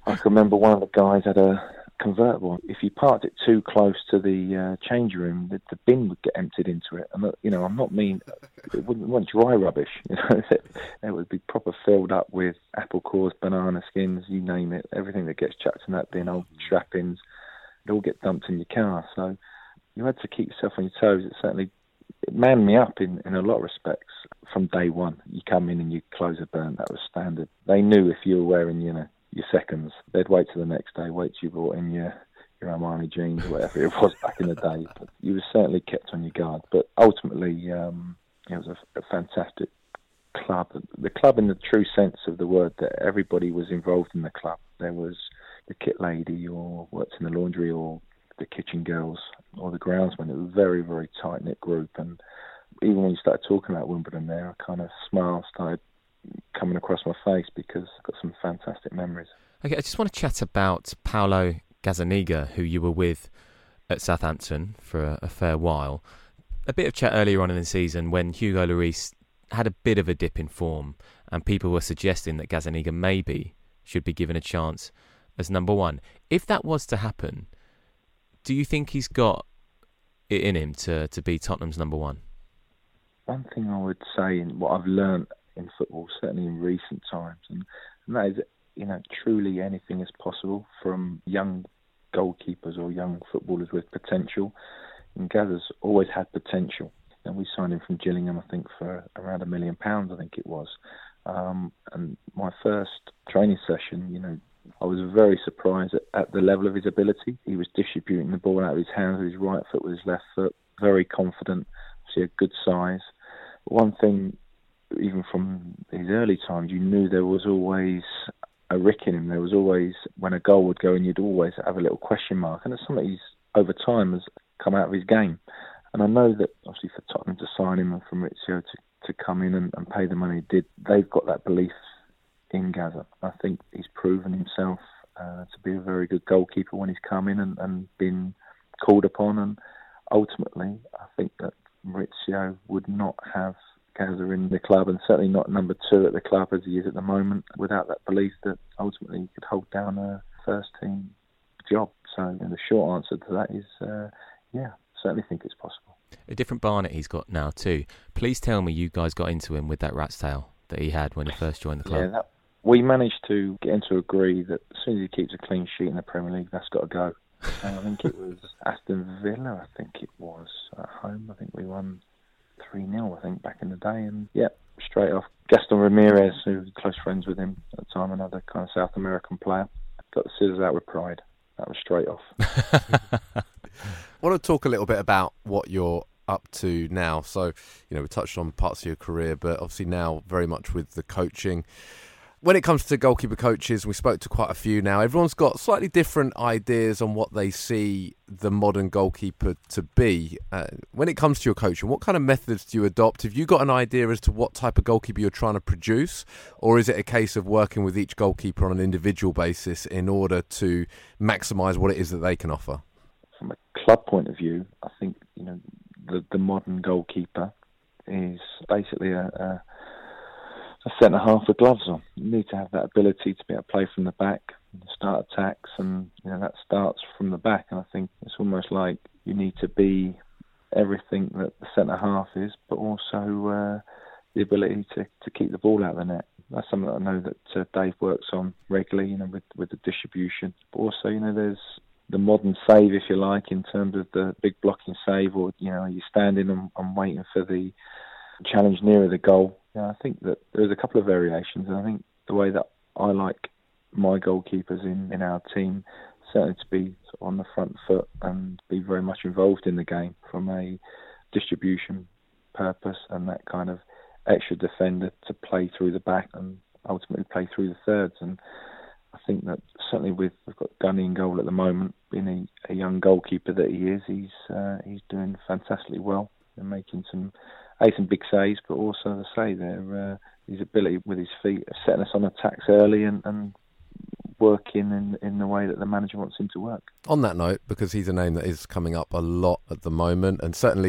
I can remember one of the guys had a convertible. If you parked it too close to the uh, change room, the, the bin would get emptied into it. And you know, I'm not mean. It wouldn't want dry rubbish. You know, it, it would be proper filled up with apple cores, banana skins, you name it. Everything that gets chucked in that bin, old trappings, it all get dumped in your car. So you had to keep yourself on your toes. It certainly it manned me up in, in a lot of respects from day one. You come in and you close a burn. That was standard. They knew if you were wearing, you know, your seconds, they'd wait till the next day, wait till you brought in your, your Armani jeans or whatever it was back in the day. But you were certainly kept on your guard. But ultimately, um, it was a, a fantastic club. The club in the true sense of the word, that everybody was involved in the club. There was the kit lady or worked in the laundry or the kitchen girls or the groundsman. It was a very, very tight-knit group. And even when you started talking about Wimbledon there, a kind of smile started coming across my face because I've got some fantastic memories. Okay, I just want to chat about Paolo Gazzaniga, who you were with at Southampton for a, a fair while. A bit of chat earlier on in the season when Hugo Lloris had a bit of a dip in form and people were suggesting that Gazzaniga maybe should be given a chance as number one. If that was to happen, do you think he's got it in him to, to be Tottenham's number one? One thing I would say, and what I've learned in football, certainly in recent times, and, and that is, you know, truly anything is possible from young goalkeepers or young footballers with potential. And Gazza's always had potential. And we signed him from Gillingham, I think, for around a million pounds, I think it was. Um, and my first training session, you know, I was very surprised at, at the level of his ability. He was distributing the ball out of his hands with his right foot, with his left foot, very confident, obviously a good size. But one thing, even from his early times, you knew there was always a rick in him. There was always, when a goal would go in, you'd always have a little question mark. And it's something he's, over time, has come out of his game. And I know that, obviously, for Tottenham to sign him and for Maurizio to, to come in and, and pay the money he did, they've got that belief in Gazza. I think he's proven himself uh, to be a very good goalkeeper when he's come in and, and been called upon. And ultimately, I think that Maurizio would not have Gazza in the club, and certainly not number two at the club as he is at the moment, without that belief that ultimately he could hold down a first-team job. So you know, the short answer to that is, uh, yeah, certainly think it's possible. A different Barnett he's got now too. Please tell me you guys got into him with that rat's tail that he had when he first joined the club. Yeah, that, we managed to get him to agree that as soon as he keeps a clean sheet in the Premier League, that's got to go. And I think it was Aston Villa, I think it was, at home. I think we won three nil, I think, back in the day. And, yeah, straight off. Gaston Ramirez, who was close friends with him at the time, another kind of South American player, got the scissors out with pride. That was straight off. I want to talk a little bit about what you're up to now. So, you know, we touched on parts of your career, but obviously now very much with the coaching. When it comes to goalkeeper coaches, we spoke to quite a few now. Everyone's got slightly different ideas on what they see the modern goalkeeper to be. Uh, when it comes to your coaching, what kind of methods do you adopt? Have you got an idea as to what type of goalkeeper you're trying to produce? Or is it a case of working with each goalkeeper on an individual basis in order to maximise what it is that they can offer? From a club point of view, I think, you know, the, the modern goalkeeper is basically a... a a centre half with gloves on. You need to have that ability to be able to play from the back, and start attacks, and you know that starts from the back. And I think it's almost like you need to be everything that the centre half is, but also uh, the ability to, to keep the ball out of the net. That's something that I know that uh, Dave works on regularly, you know, with with the distribution. But also, you know, there's the modern save, if you like, in terms of the big blocking save, or you know, you're standing and, and waiting for the challenge nearer the goal. Yeah, I think that there's a couple of variations, and I think the way that I like my goalkeepers in, in our team, certainly to be on the front foot and be very much involved in the game from a distribution purpose, and that kind of extra defender to play through the back and ultimately play through the thirds. And I think that certainly with we've got Gunny in goal at the moment, being a, a young goalkeeper that he is, he's uh, he's doing fantastically well and making some. A, some big saves, but also, as I say, there, uh, his ability with his feet of setting us on attacks early and, and working in, in the way that the manager wants him to work. On that note, because he's a name that is coming up a lot at the moment, and certainly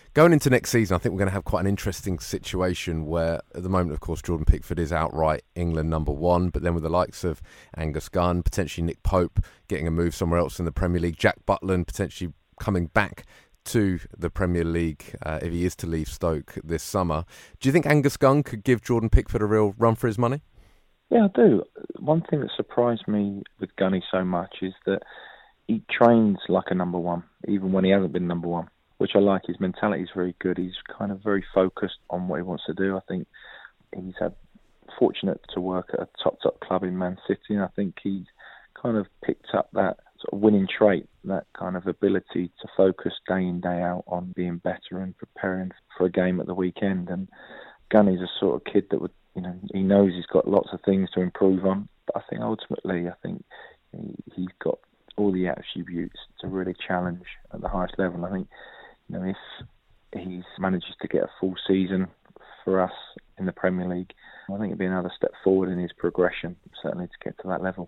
Going into next season, I think we're going to have quite an interesting situation where, at the moment, of course, Jordan Pickford is outright England number one, but then with the likes of Angus Gunn, potentially Nick Pope getting a move somewhere else in the Premier League, Jack Butland potentially coming back to the Premier League uh, if he is to leave Stoke this summer. Do you think Angus Gunn could give Jordan Pickford a real run for his money? Yeah, I do. One thing that surprised me with Gunny so much is that he trains like a number one, even when he hasn't been number one, which I like. His mentality is very good. He's kind of very focused on what he wants to do. I think he's had fortunate to work at a top, top club in Man City, and I think he's kind of picked up that sort of winning trait, that kind of ability to focus day in, day out on being better and preparing for a game at the weekend. And Gunny's a sort of kid that would, you know, he knows he's got lots of things to improve on, but I think ultimately, I think he, he's got all the attributes to really challenge at the highest level. I think, you know, if he manages to get a full season for us in the Premier League, I think it'd be another step forward in his progression, certainly to get to that level.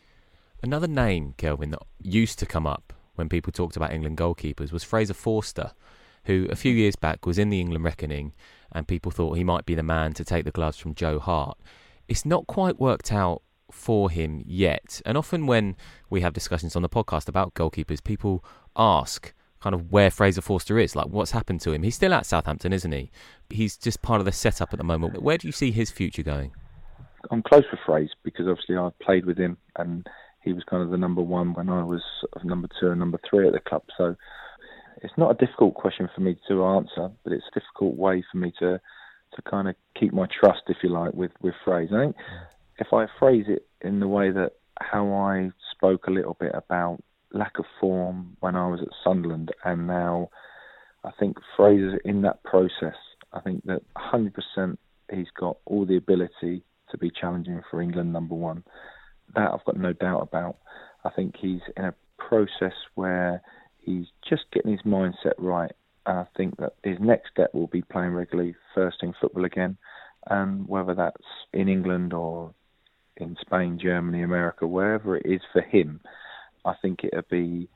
Another name, Kelvin, that used to come up when people talked about England goalkeepers was Fraser Forster, who a few years back was in the England reckoning and people thought he might be the man to take the gloves from Joe Hart. It's not quite worked out for him yet. And often when we have discussions on the podcast about goalkeepers, people ask kind of where Fraser Forster is, like what's happened to him. He's still at Southampton, isn't he? He's just part of the setup at the moment. Where do you see his future going? I'm close with Fraser because obviously I played with him and he was kind of the number one when I was sort of number two and number three at the club. So it's not a difficult question for me to answer, but it's a difficult way for me to to kind of keep my trust, if you like, with, with Fraser. I think if I phrase it in the way that how I spoke a little bit about lack of form when I was at Sunderland and now I think Fraser's in that process. I think that one hundred percent he's got all the ability to be challenging for England number one. That I've got no doubt about. I think he's in a process where he's just getting his mindset right. And I think that his next step will be playing regularly first team football again. And whether that's in England or in Spain, Germany, America, wherever it is for him, I think it'll be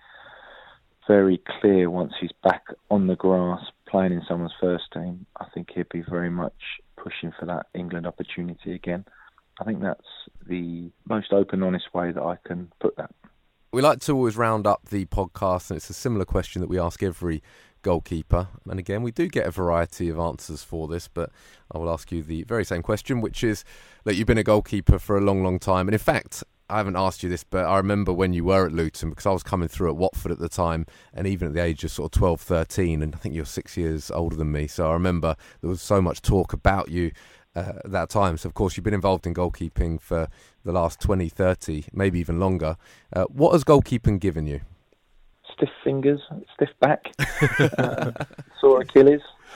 very clear once he's back on the grass playing in someone's first team. I think he'll be very much pushing for that England opportunity again. I think that's the most open, honest way that I can put that. We like to always round up the podcast, and it's a similar question that we ask every goalkeeper. And again, we do get a variety of answers for this, but I will ask you the very same question, which is that you've been a goalkeeper for a long, long time. And in fact, I haven't asked you this, but I remember when you were at Luton, because I was coming through at Watford at the time, and even at the age of sort of twelve, thirteen, and I think you're six years older than me, so I remember there was so much talk about you uh, at that time. So, of course, you've been involved in goalkeeping for the last twenty, thirty, maybe even longer. Uh, what has goalkeeping given you? Stiff fingers, stiff back, uh, sore Achilles.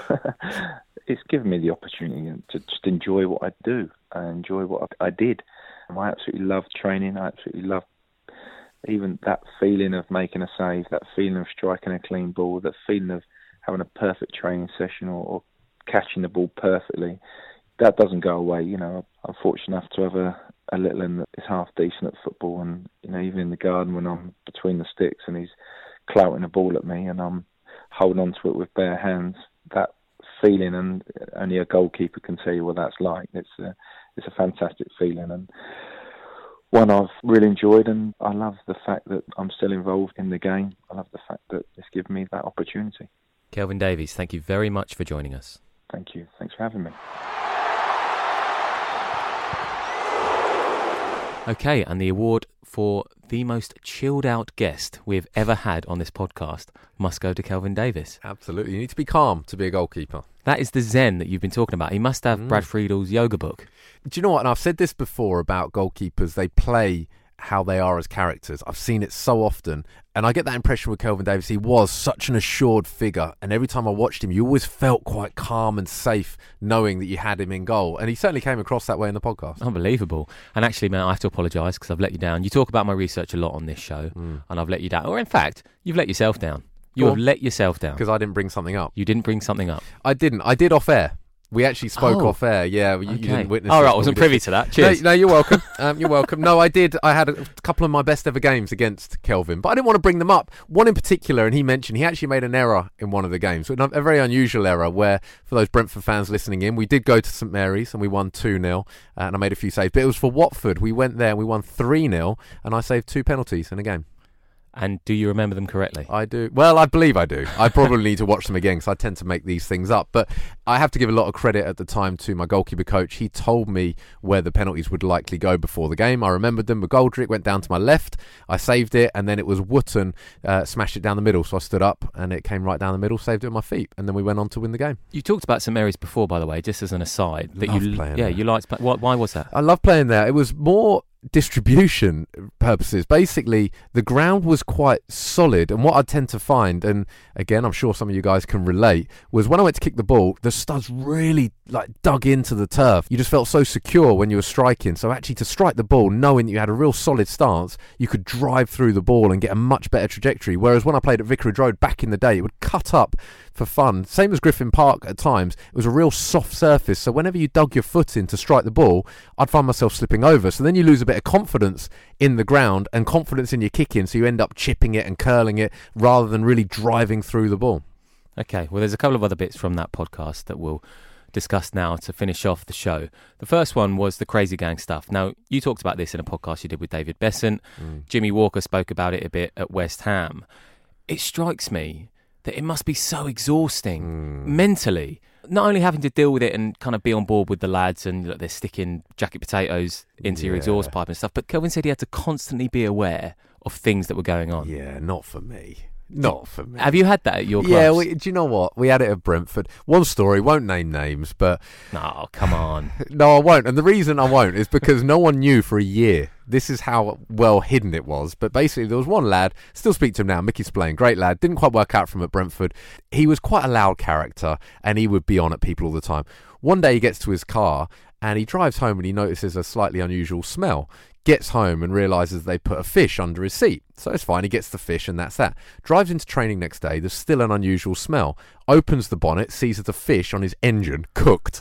It's given me the opportunity to just enjoy what I do and enjoy what I did. I absolutely love training. I absolutely love even that feeling of making a save, that feeling of striking a clean ball, that feeling of having a perfect training session or, or catching the ball perfectly. That doesn't go away. You know, I'm fortunate enough to have a, a little one that is half decent at football, and you know, even in the garden when I'm between the sticks and he's clouting a ball at me and I'm holding on to it with bare hands, that feeling, and only a goalkeeper can tell you what that's like. It's a, it's a fantastic feeling and one I've really enjoyed, and I love the fact that I'm still involved in the game. I love the fact that it's given me that opportunity. Kelvin Davies, thank you very much for joining us. Thank you. Thanks for having me. Okay, and the award for the most chilled out guest we've ever had on this podcast must go to Kelvin Davies. Absolutely. You need to be calm to be a goalkeeper. That is the zen that you've been talking about. He must have mm. Brad Friedel's yoga book. Do you know what? And I've said this before about goalkeepers. They play how they are as characters. I've seen it so often. And I get that impression with Kelvin Davies. He was such an assured figure. And every time I watched him, you always felt quite calm and safe knowing that you had him in goal. And he certainly came across that way in the podcast. Unbelievable. And actually, man, I have to apologise because I've let you down. You talk about my research a lot on this show, mm. and I've let you down. Or in fact, you've let yourself down. You Go have on. let yourself down. Because I didn't bring something up. You didn't bring something up. I didn't. I did off air. We actually spoke Oh. off air. Yeah, you, Okay. you didn't witness. All this, right, I but wasn't we privy did. to that. No, Cheers. no, you're welcome. Um, you're welcome. No, I did. I had a couple of my best ever games against Kelvin, but I didn't want to bring them up. One in particular, and he mentioned he actually made an error in one of the games, a very unusual error where, for those Brentford fans listening in, we did go to St Mary's and we won two nil, uh, and I made a few saves. But it was for Watford. We went there and we won three nil, and I saved two penalties in a game. And do you remember them correctly? I do. Well, I believe I do. I probably need to watch them again because I tend to make these things up. But I have to give a lot of credit at the time to my goalkeeper coach. He told me where the penalties would likely go before the game. I remembered them. McGoldrick went down to my left. I saved it. And then it was Wootton uh, smashed it down the middle. So I stood up and it came right down the middle, saved it with my feet. And then we went on to win the game. You talked about St Mary's before, by the way, just as an aside. That Love you, playing yeah, there. you liked. Play- why, why was that? I love playing there. It was more distribution purposes. Basically, the ground was quite solid, and what I tend to find, and again, I'm sure some of you guys can relate, was when I went to kick the ball, the studs really like dug into the turf. You just felt so secure when you were striking. So actually, to strike the ball, knowing that you had a real solid stance, you could drive through the ball and get a much better trajectory. Whereas when I played at Vicarage Road back in the day, it would cut up for fun. Same as Griffin Park at times. It was a real soft surface. So whenever you dug your foot in to strike the ball, I'd find myself slipping over. So then you lose a bit of confidence in the ground and confidence in your kicking. So you end up chipping it and curling it rather than really driving through the ball. Okay, well, there's a couple of other bits from that podcast that we'll discuss now to finish off the show. The first one was the Crazy Gang stuff. Now, you talked about this in a podcast you did with David Besant. Mm. Jimmy Walker spoke about it a bit at West Ham. It strikes me that it must be so exhausting Mm. mentally, not only having to deal with it and kind of be on board with the lads and like, they're sticking jacket potatoes into your Yeah. exhaust pipe and stuff, but Kelvin said he had to constantly be aware of things that were going on. Yeah, not for me. Not for me. Have you had that at your clubs? Yeah, we, do you know what? We had it at Brentford. One story, won't name names, but No, come on. no, I won't. And the reason I won't is because no one knew for a year. This is how well hidden it was. But basically, there was one lad, still speak to him now, Mickey Splain, great lad, didn't quite work out for him at Brentford. He was quite a loud character and he would be on at people all the time. One day he gets to his car and he drives home and he notices a slightly unusual smell. Gets home and realises they put a fish under his seat. So it's fine, he gets the fish and that's that. Drives into training next day, there's still an unusual smell. Opens the bonnet, sees the fish on his engine cooked.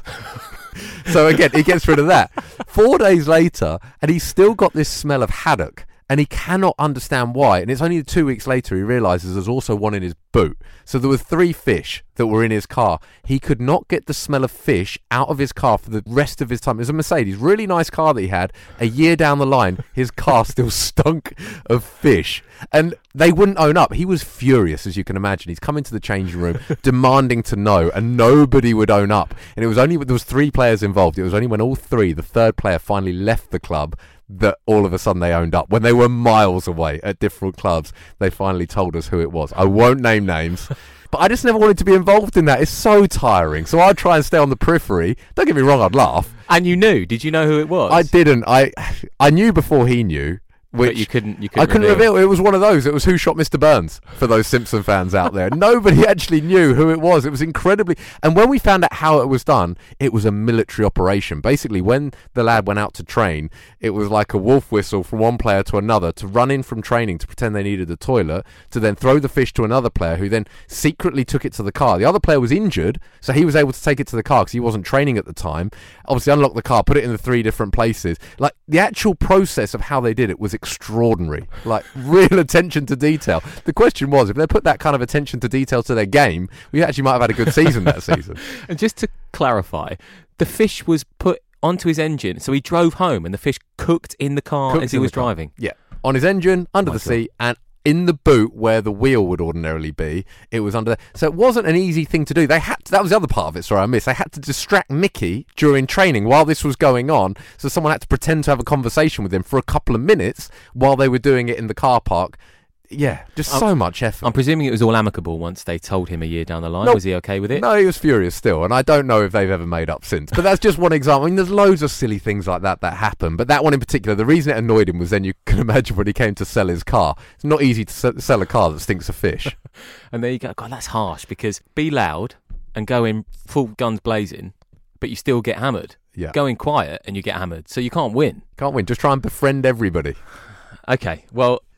So again, he gets rid of that. Four days later, and he's still got this smell of haddock. And he cannot understand why. And it's only two weeks later he realises there's also one in his boot. So there were three fish that were in his car. He could not get the smell of fish out of his car for the rest of his time. It was a Mercedes, really nice car that he had. A year down the line, his car still stunk of fish. And they wouldn't own up. He was furious, as you can imagine. He's come into the changing room demanding to know, and nobody would own up. And it was only, there was three players involved. It was only when all three, the third player finally left the club, that all of a sudden they owned up. When they were miles away at different clubs, they finally told us who it was. I won't name names, but I just never wanted to be involved in that. It's so tiring. So I'd try and stay on the periphery. Don't get me wrong, I'd laugh. And you knew? Did you know who it was? I didn't. I I knew before he knew. Which but you couldn't. You couldn't I couldn't reveal. reveal. It was one of those. It was Who Shot Mister Burns for those Simpson fans out there. Nobody actually knew who it was. It was incredibly. And when we found out how it was done, it was a military operation. Basically, when the lad went out to train, it was like a wolf whistle from one player to another to run in from training to pretend they needed a toilet, to then throw the fish to another player who then secretly took it to the car. The other player was injured, so he was able to take it to the car because he wasn't training at the time. Obviously, unlock the car, put it in the three different places. Like, the actual process of how they did it was extraordinary. Like, real attention to detail. The question was, if they put that kind of attention to detail to their game, we actually might have had a good season that season. And just to clarify, the fish was put onto his engine, so he drove home, and the fish cooked in the car Cooked as he in was the car. driving. Yeah. On his engine, under My the seat, and in the boot where the wheel would ordinarily be, it was under there. So it wasn't an easy thing to do. They had to, that was the other part of it, sorry I missed. They had to distract Mickey during training while this was going on, so someone had to pretend to have a conversation with him for a couple of minutes while they were doing it in the car park. Yeah, just I'm- so much effort. I'm presuming it was all amicable once they told him a year down the line. Nope. Was he okay with it? No, he was furious still, and I don't know if they've ever made up since. But that's just one example. I mean, there's loads of silly things like that that happen. But that one in particular, the reason it annoyed him was then you can imagine when he came to sell his car. It's not easy to se- sell a car that stinks of fish. And there you go. God, that's harsh, because be loud and go in full guns blazing, but you still get hammered. Yeah. Go in quiet and you get hammered, so you can't win. Can't win. Just try and befriend everybody. Okay, well,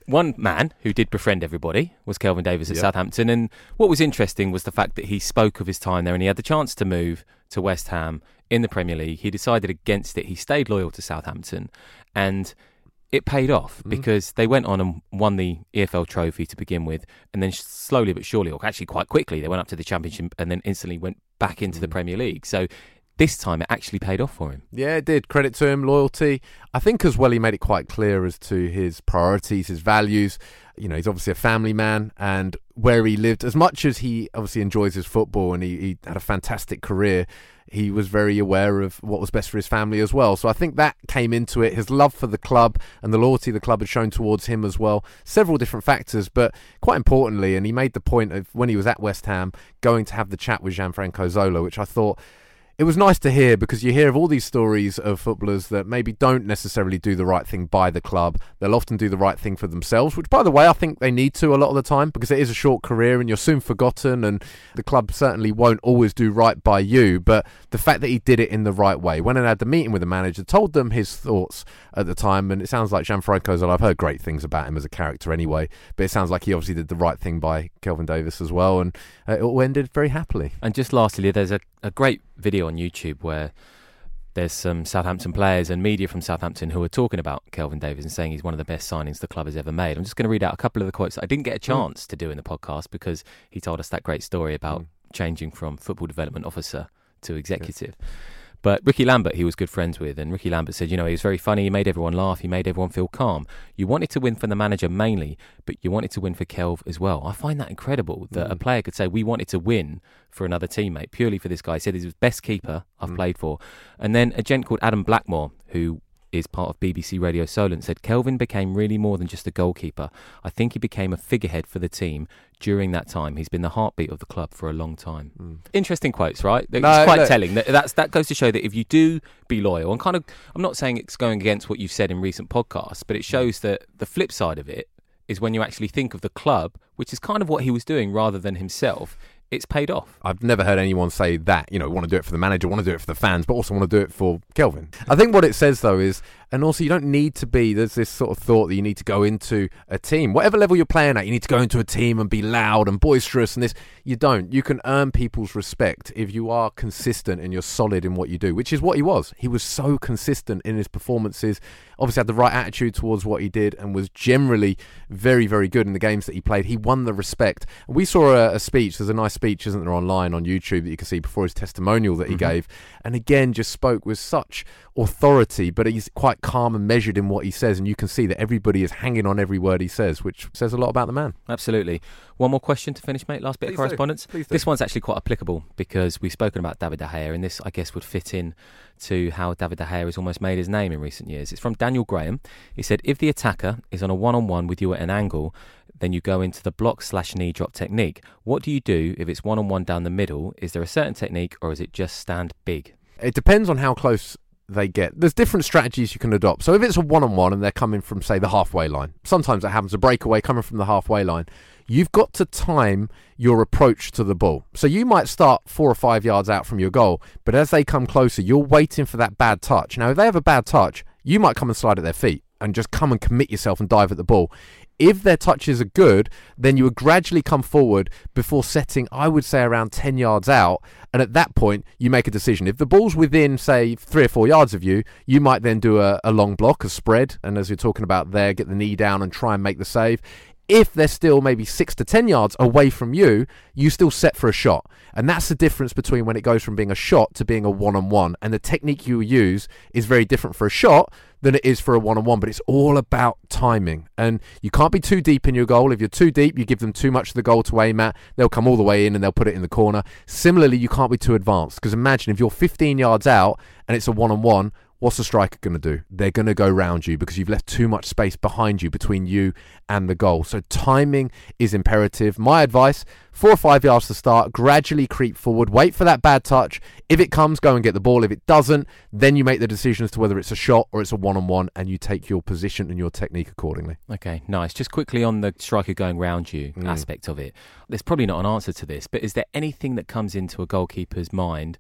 one man who did befriend everybody was Kelvin Davis at Yep. Southampton, and what was interesting was the fact that he spoke of his time there and he had the chance to move to West Ham in the Premier League. He decided against it. He stayed loyal to Southampton, and it paid off Mm. because they went on and won the E F L trophy to begin with, and then slowly but surely, or actually quite quickly, they went up to the Championship and then instantly went back into the Mm. Premier League. So this time it actually paid off for him. Yeah, it did. Credit to him, loyalty. I think as well he made it quite clear as to his priorities, his values. You know, he's obviously a family man, and where he lived, as much as he obviously enjoys his football and he, he had a fantastic career, he was very aware of what was best for his family as well. So I think that came into it. His love for the club and the loyalty the club had shown towards him as well. Several different factors, but quite importantly, and he made the point of when he was at West Ham, going to have the chat with Gianfranco Zola, which I thought it was nice to hear, because you hear of all these stories of footballers that maybe don't necessarily do the right thing by the club. They'll often do the right thing for themselves, which, by the way, I think they need to a lot of the time, because it is a short career and you're soon forgotten, and the club certainly won't always do right by you. But the fact that he did it in the right way, went and had the meeting with the manager, told them his thoughts at the time, and it sounds like Gianfranco Zola, I've heard great things about him as a character anyway, but it sounds like he obviously did the right thing by Kelvin Davis as well, and uh, it all ended very happily. And just lastly, there's a, a great video on YouTube where there's some Southampton players and media from Southampton who are talking about Kelvin Davis and saying he's one of the best signings the club has ever made. I'm just going to read out a couple of the quotes that I didn't get a chance mm. to do in the podcast because he told us that great story about mm. changing from football development officer to executive. Yeah. But Ricky Lambert, he was good friends with, and Ricky Lambert said, you know, he was very funny, he made everyone laugh, he made everyone feel calm. You wanted to win for the manager mainly, but you wanted to win for Kelv as well. I find that incredible that mm. a player could say, we wanted to win for another teammate, purely for this guy. He said he's the best keeper I've mm. played for. And then a gent called Adam Blackmore, who is part of B B C Radio Solent, said Kelvin became really more than just a goalkeeper. I think he became a figurehead for the team during that time. He's been the heartbeat of the club for a long time. Mm. Interesting quotes, right? It's no, quite no. telling. That, that's, that goes to show that if you do be loyal, and kind of, I'm not saying it's going against what you've said in recent podcasts, but it shows that the flip side of it is when you actually think of the club, which is kind of what he was doing rather than himself, it's paid off. I've never heard anyone say that, you know, want to do it for the manager, want to do it for the fans, but also want to do it for Kelvin. I think what it says, though, is, and also you don't need to be, there's this sort of thought that you need to go into a team. Whatever level you're playing at, you need to go into a team and be loud and boisterous and this. You don't. You can earn people's respect if you are consistent and you're solid in what you do, which is what he was. He was so consistent in his performances, obviously had the right attitude towards what he did and was generally very, very good in the games that he played. He won the respect. And we saw a, a speech, there's a nice speech, isn't there, online on YouTube that you can see before his testimonial that he mm-hmm. gave, and again just spoke with such authority, but he's quite calm and measured in what he says, and you can see that everybody is hanging on every word he says, which says a lot about the man. Absolutely. One more question to finish, mate, last bit Please of correspondence. Do. Please do. This one's actually quite applicable because we've spoken about David De Gea, and this I guess would fit in to how David De Gea has almost made his name in recent years. It's from Daniel Graham. He said, if the attacker is on a one-on-one with you at an angle, then you go into the block slash knee drop technique. What do you do if it's one-on-one down the middle? Is there a certain technique or is it just stand big? It depends on how close they get. There's different strategies you can adopt. So if it's a one-on-one and they're coming from, say, the halfway line, sometimes it happens, a breakaway coming from the halfway line, you've got to time your approach to the ball. So you might start four or five yards out from your goal, but as they come closer, you're waiting for that bad touch. Now, if they have a bad touch, you might come and slide at their feet and just come and commit yourself and dive at the ball. If their touches are good, then you would gradually come forward before setting, I would say, around ten yards out. And at that point, you make a decision. If the ball's within, say, three or four yards of you, you might then do a, a long block, a spread. And as you're talking about there, get the knee down and try and make the save. If they're still maybe six to ten yards away from you, you still set for a shot. And that's the difference between when it goes from being a shot to being a one-on-one. And the technique you use is very different for a shot than it is for a one-on-one, but it's all about timing. And you can't be too deep in your goal. If you're too deep, you give them too much of the goal to aim at, they'll come all the way in and they'll put it in the corner. Similarly, you can't be too advanced, because imagine if you're fifteen yards out and it's a one-on-one, what's the striker going to do? They're going to go round you because you've left too much space behind you between you and the goal. So timing is imperative. My advice, four or five yards to start, gradually creep forward, wait for that bad touch. If it comes, go and get the ball. If it doesn't, then you make the decision as to whether it's a shot or it's a one-on-one, and you take your position and your technique accordingly. Okay, nice. Just quickly on the striker going round you mm. aspect of it. There's probably not an answer to this, but is there anything that comes into a goalkeeper's mind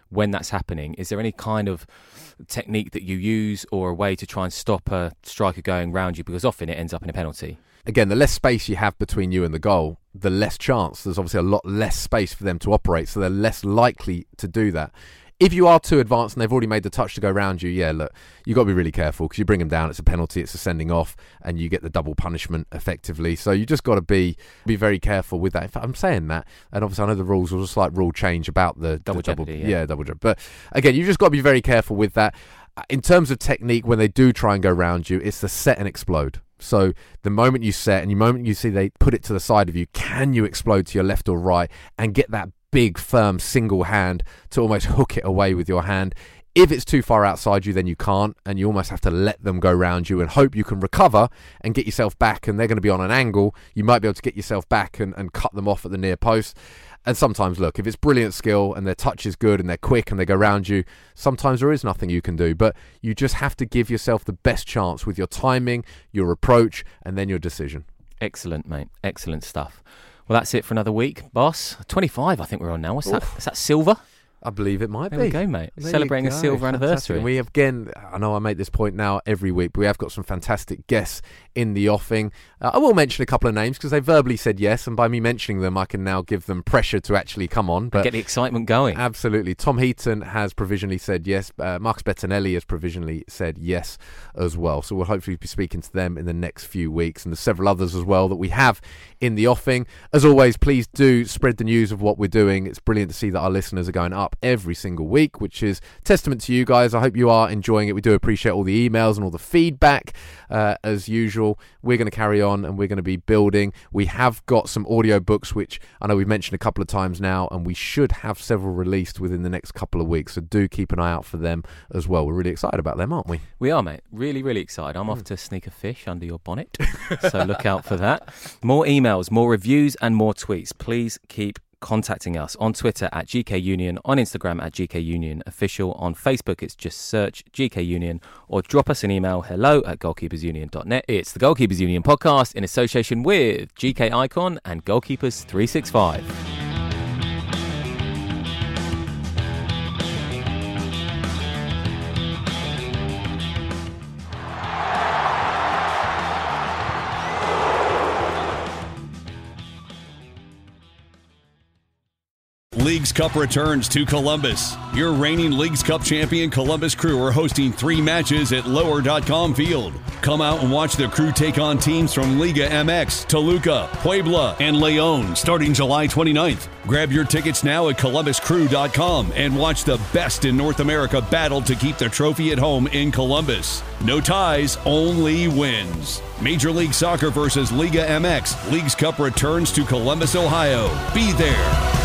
when that's happening, is there any kind of technique that you use or a way to try and stop a striker going round you? Because often it ends up in a penalty. Again, the less space you have between you and the goal, the less chance. There's obviously a lot less space for them to operate, so they're less likely to do that. If you are too advanced and they've already made the touch to go round you, yeah, look, you've got to be really careful because you bring them down, it's a penalty, it's a sending off, and you get the double punishment effectively. So you just got to be be very careful with that. In fact, I'm saying that, and obviously I know the rules will just like rule change about the double the double, jeopardy, yeah. yeah, double jeopardy. But again, you've just got to be very careful with that. In terms of technique, when they do try and go round you, it's the set and explode. So the moment you set and the moment you see they put it to the side of you, can you explode to your left or right and get that big, firm, single hand to almost hook it away with your hand? If it's too far outside you, then you can't, and you almost have to let them go round you and hope you can recover and get yourself back, and they're going to be on an angle. You might be able to get yourself back and, and cut them off at the near post. And sometimes, look, if it's brilliant skill and their touch is good and they're quick and they go round you, sometimes there is nothing you can do. But you just have to give yourself the best chance with your timing, your approach, and then your decision. Excellent, mate. Excellent stuff. Well, that's it for another week, boss. twenty-five, I think we're on now. What's Oof. that? Is that silver? I believe it might There be. we go, mate. There Celebrating you a go. silver Fantastic. anniversary. And we have, again, I know I make this point now every week, but we have got some fantastic guests in the offing. Uh, I will mention a couple of names because they verbally said yes, and by me mentioning them, I can now give them pressure to actually come on. But get the excitement going. Absolutely. Tom Heaton has provisionally said yes. Uh, Marcus Bettinelli has provisionally said yes as well. So we'll hopefully be speaking to them in the next few weeks, and there's several others as well that we have in the offing. As always, please do spread the news of what we're doing. It's brilliant to see that our listeners are going up every single week, which is testament to you guys. I hope you are enjoying it. We do appreciate all the emails and all the feedback. Uh, as usual, we're going to carry on and we're going to be building. We have got some audio books, which I know we've mentioned a couple of times now, and we should have several released within the next couple of weeks. So do keep an eye out for them as well. We're really excited about them, aren't we? We are, mate. Really, really excited. I'm mm. off to sneak a fish under your bonnet. So look out for that. More emails, more reviews, and more tweets. Please keep contacting us on Twitter at G K Union, on Instagram at G K Union Official, on Facebook it's just search G K Union, or drop us an email, hello at goalkeepers union dot net. It's the Goalkeepers Union podcast in association with G K Icon and Goalkeepers three sixty-five. Leagues Cup returns to Columbus. Your reigning Leagues Cup champion Columbus Crew are hosting three matches at lower dot com Field. Come out and watch the Crew take on teams from Liga M X, Toluca, Puebla, and Leon starting July twenty-ninth. Grab your tickets now at columbus crew dot com and watch the best in North America battle to keep the trophy at home in Columbus. No ties, only wins. Major League Soccer versus Liga M X. Leagues Cup returns to Columbus, Ohio. Be there.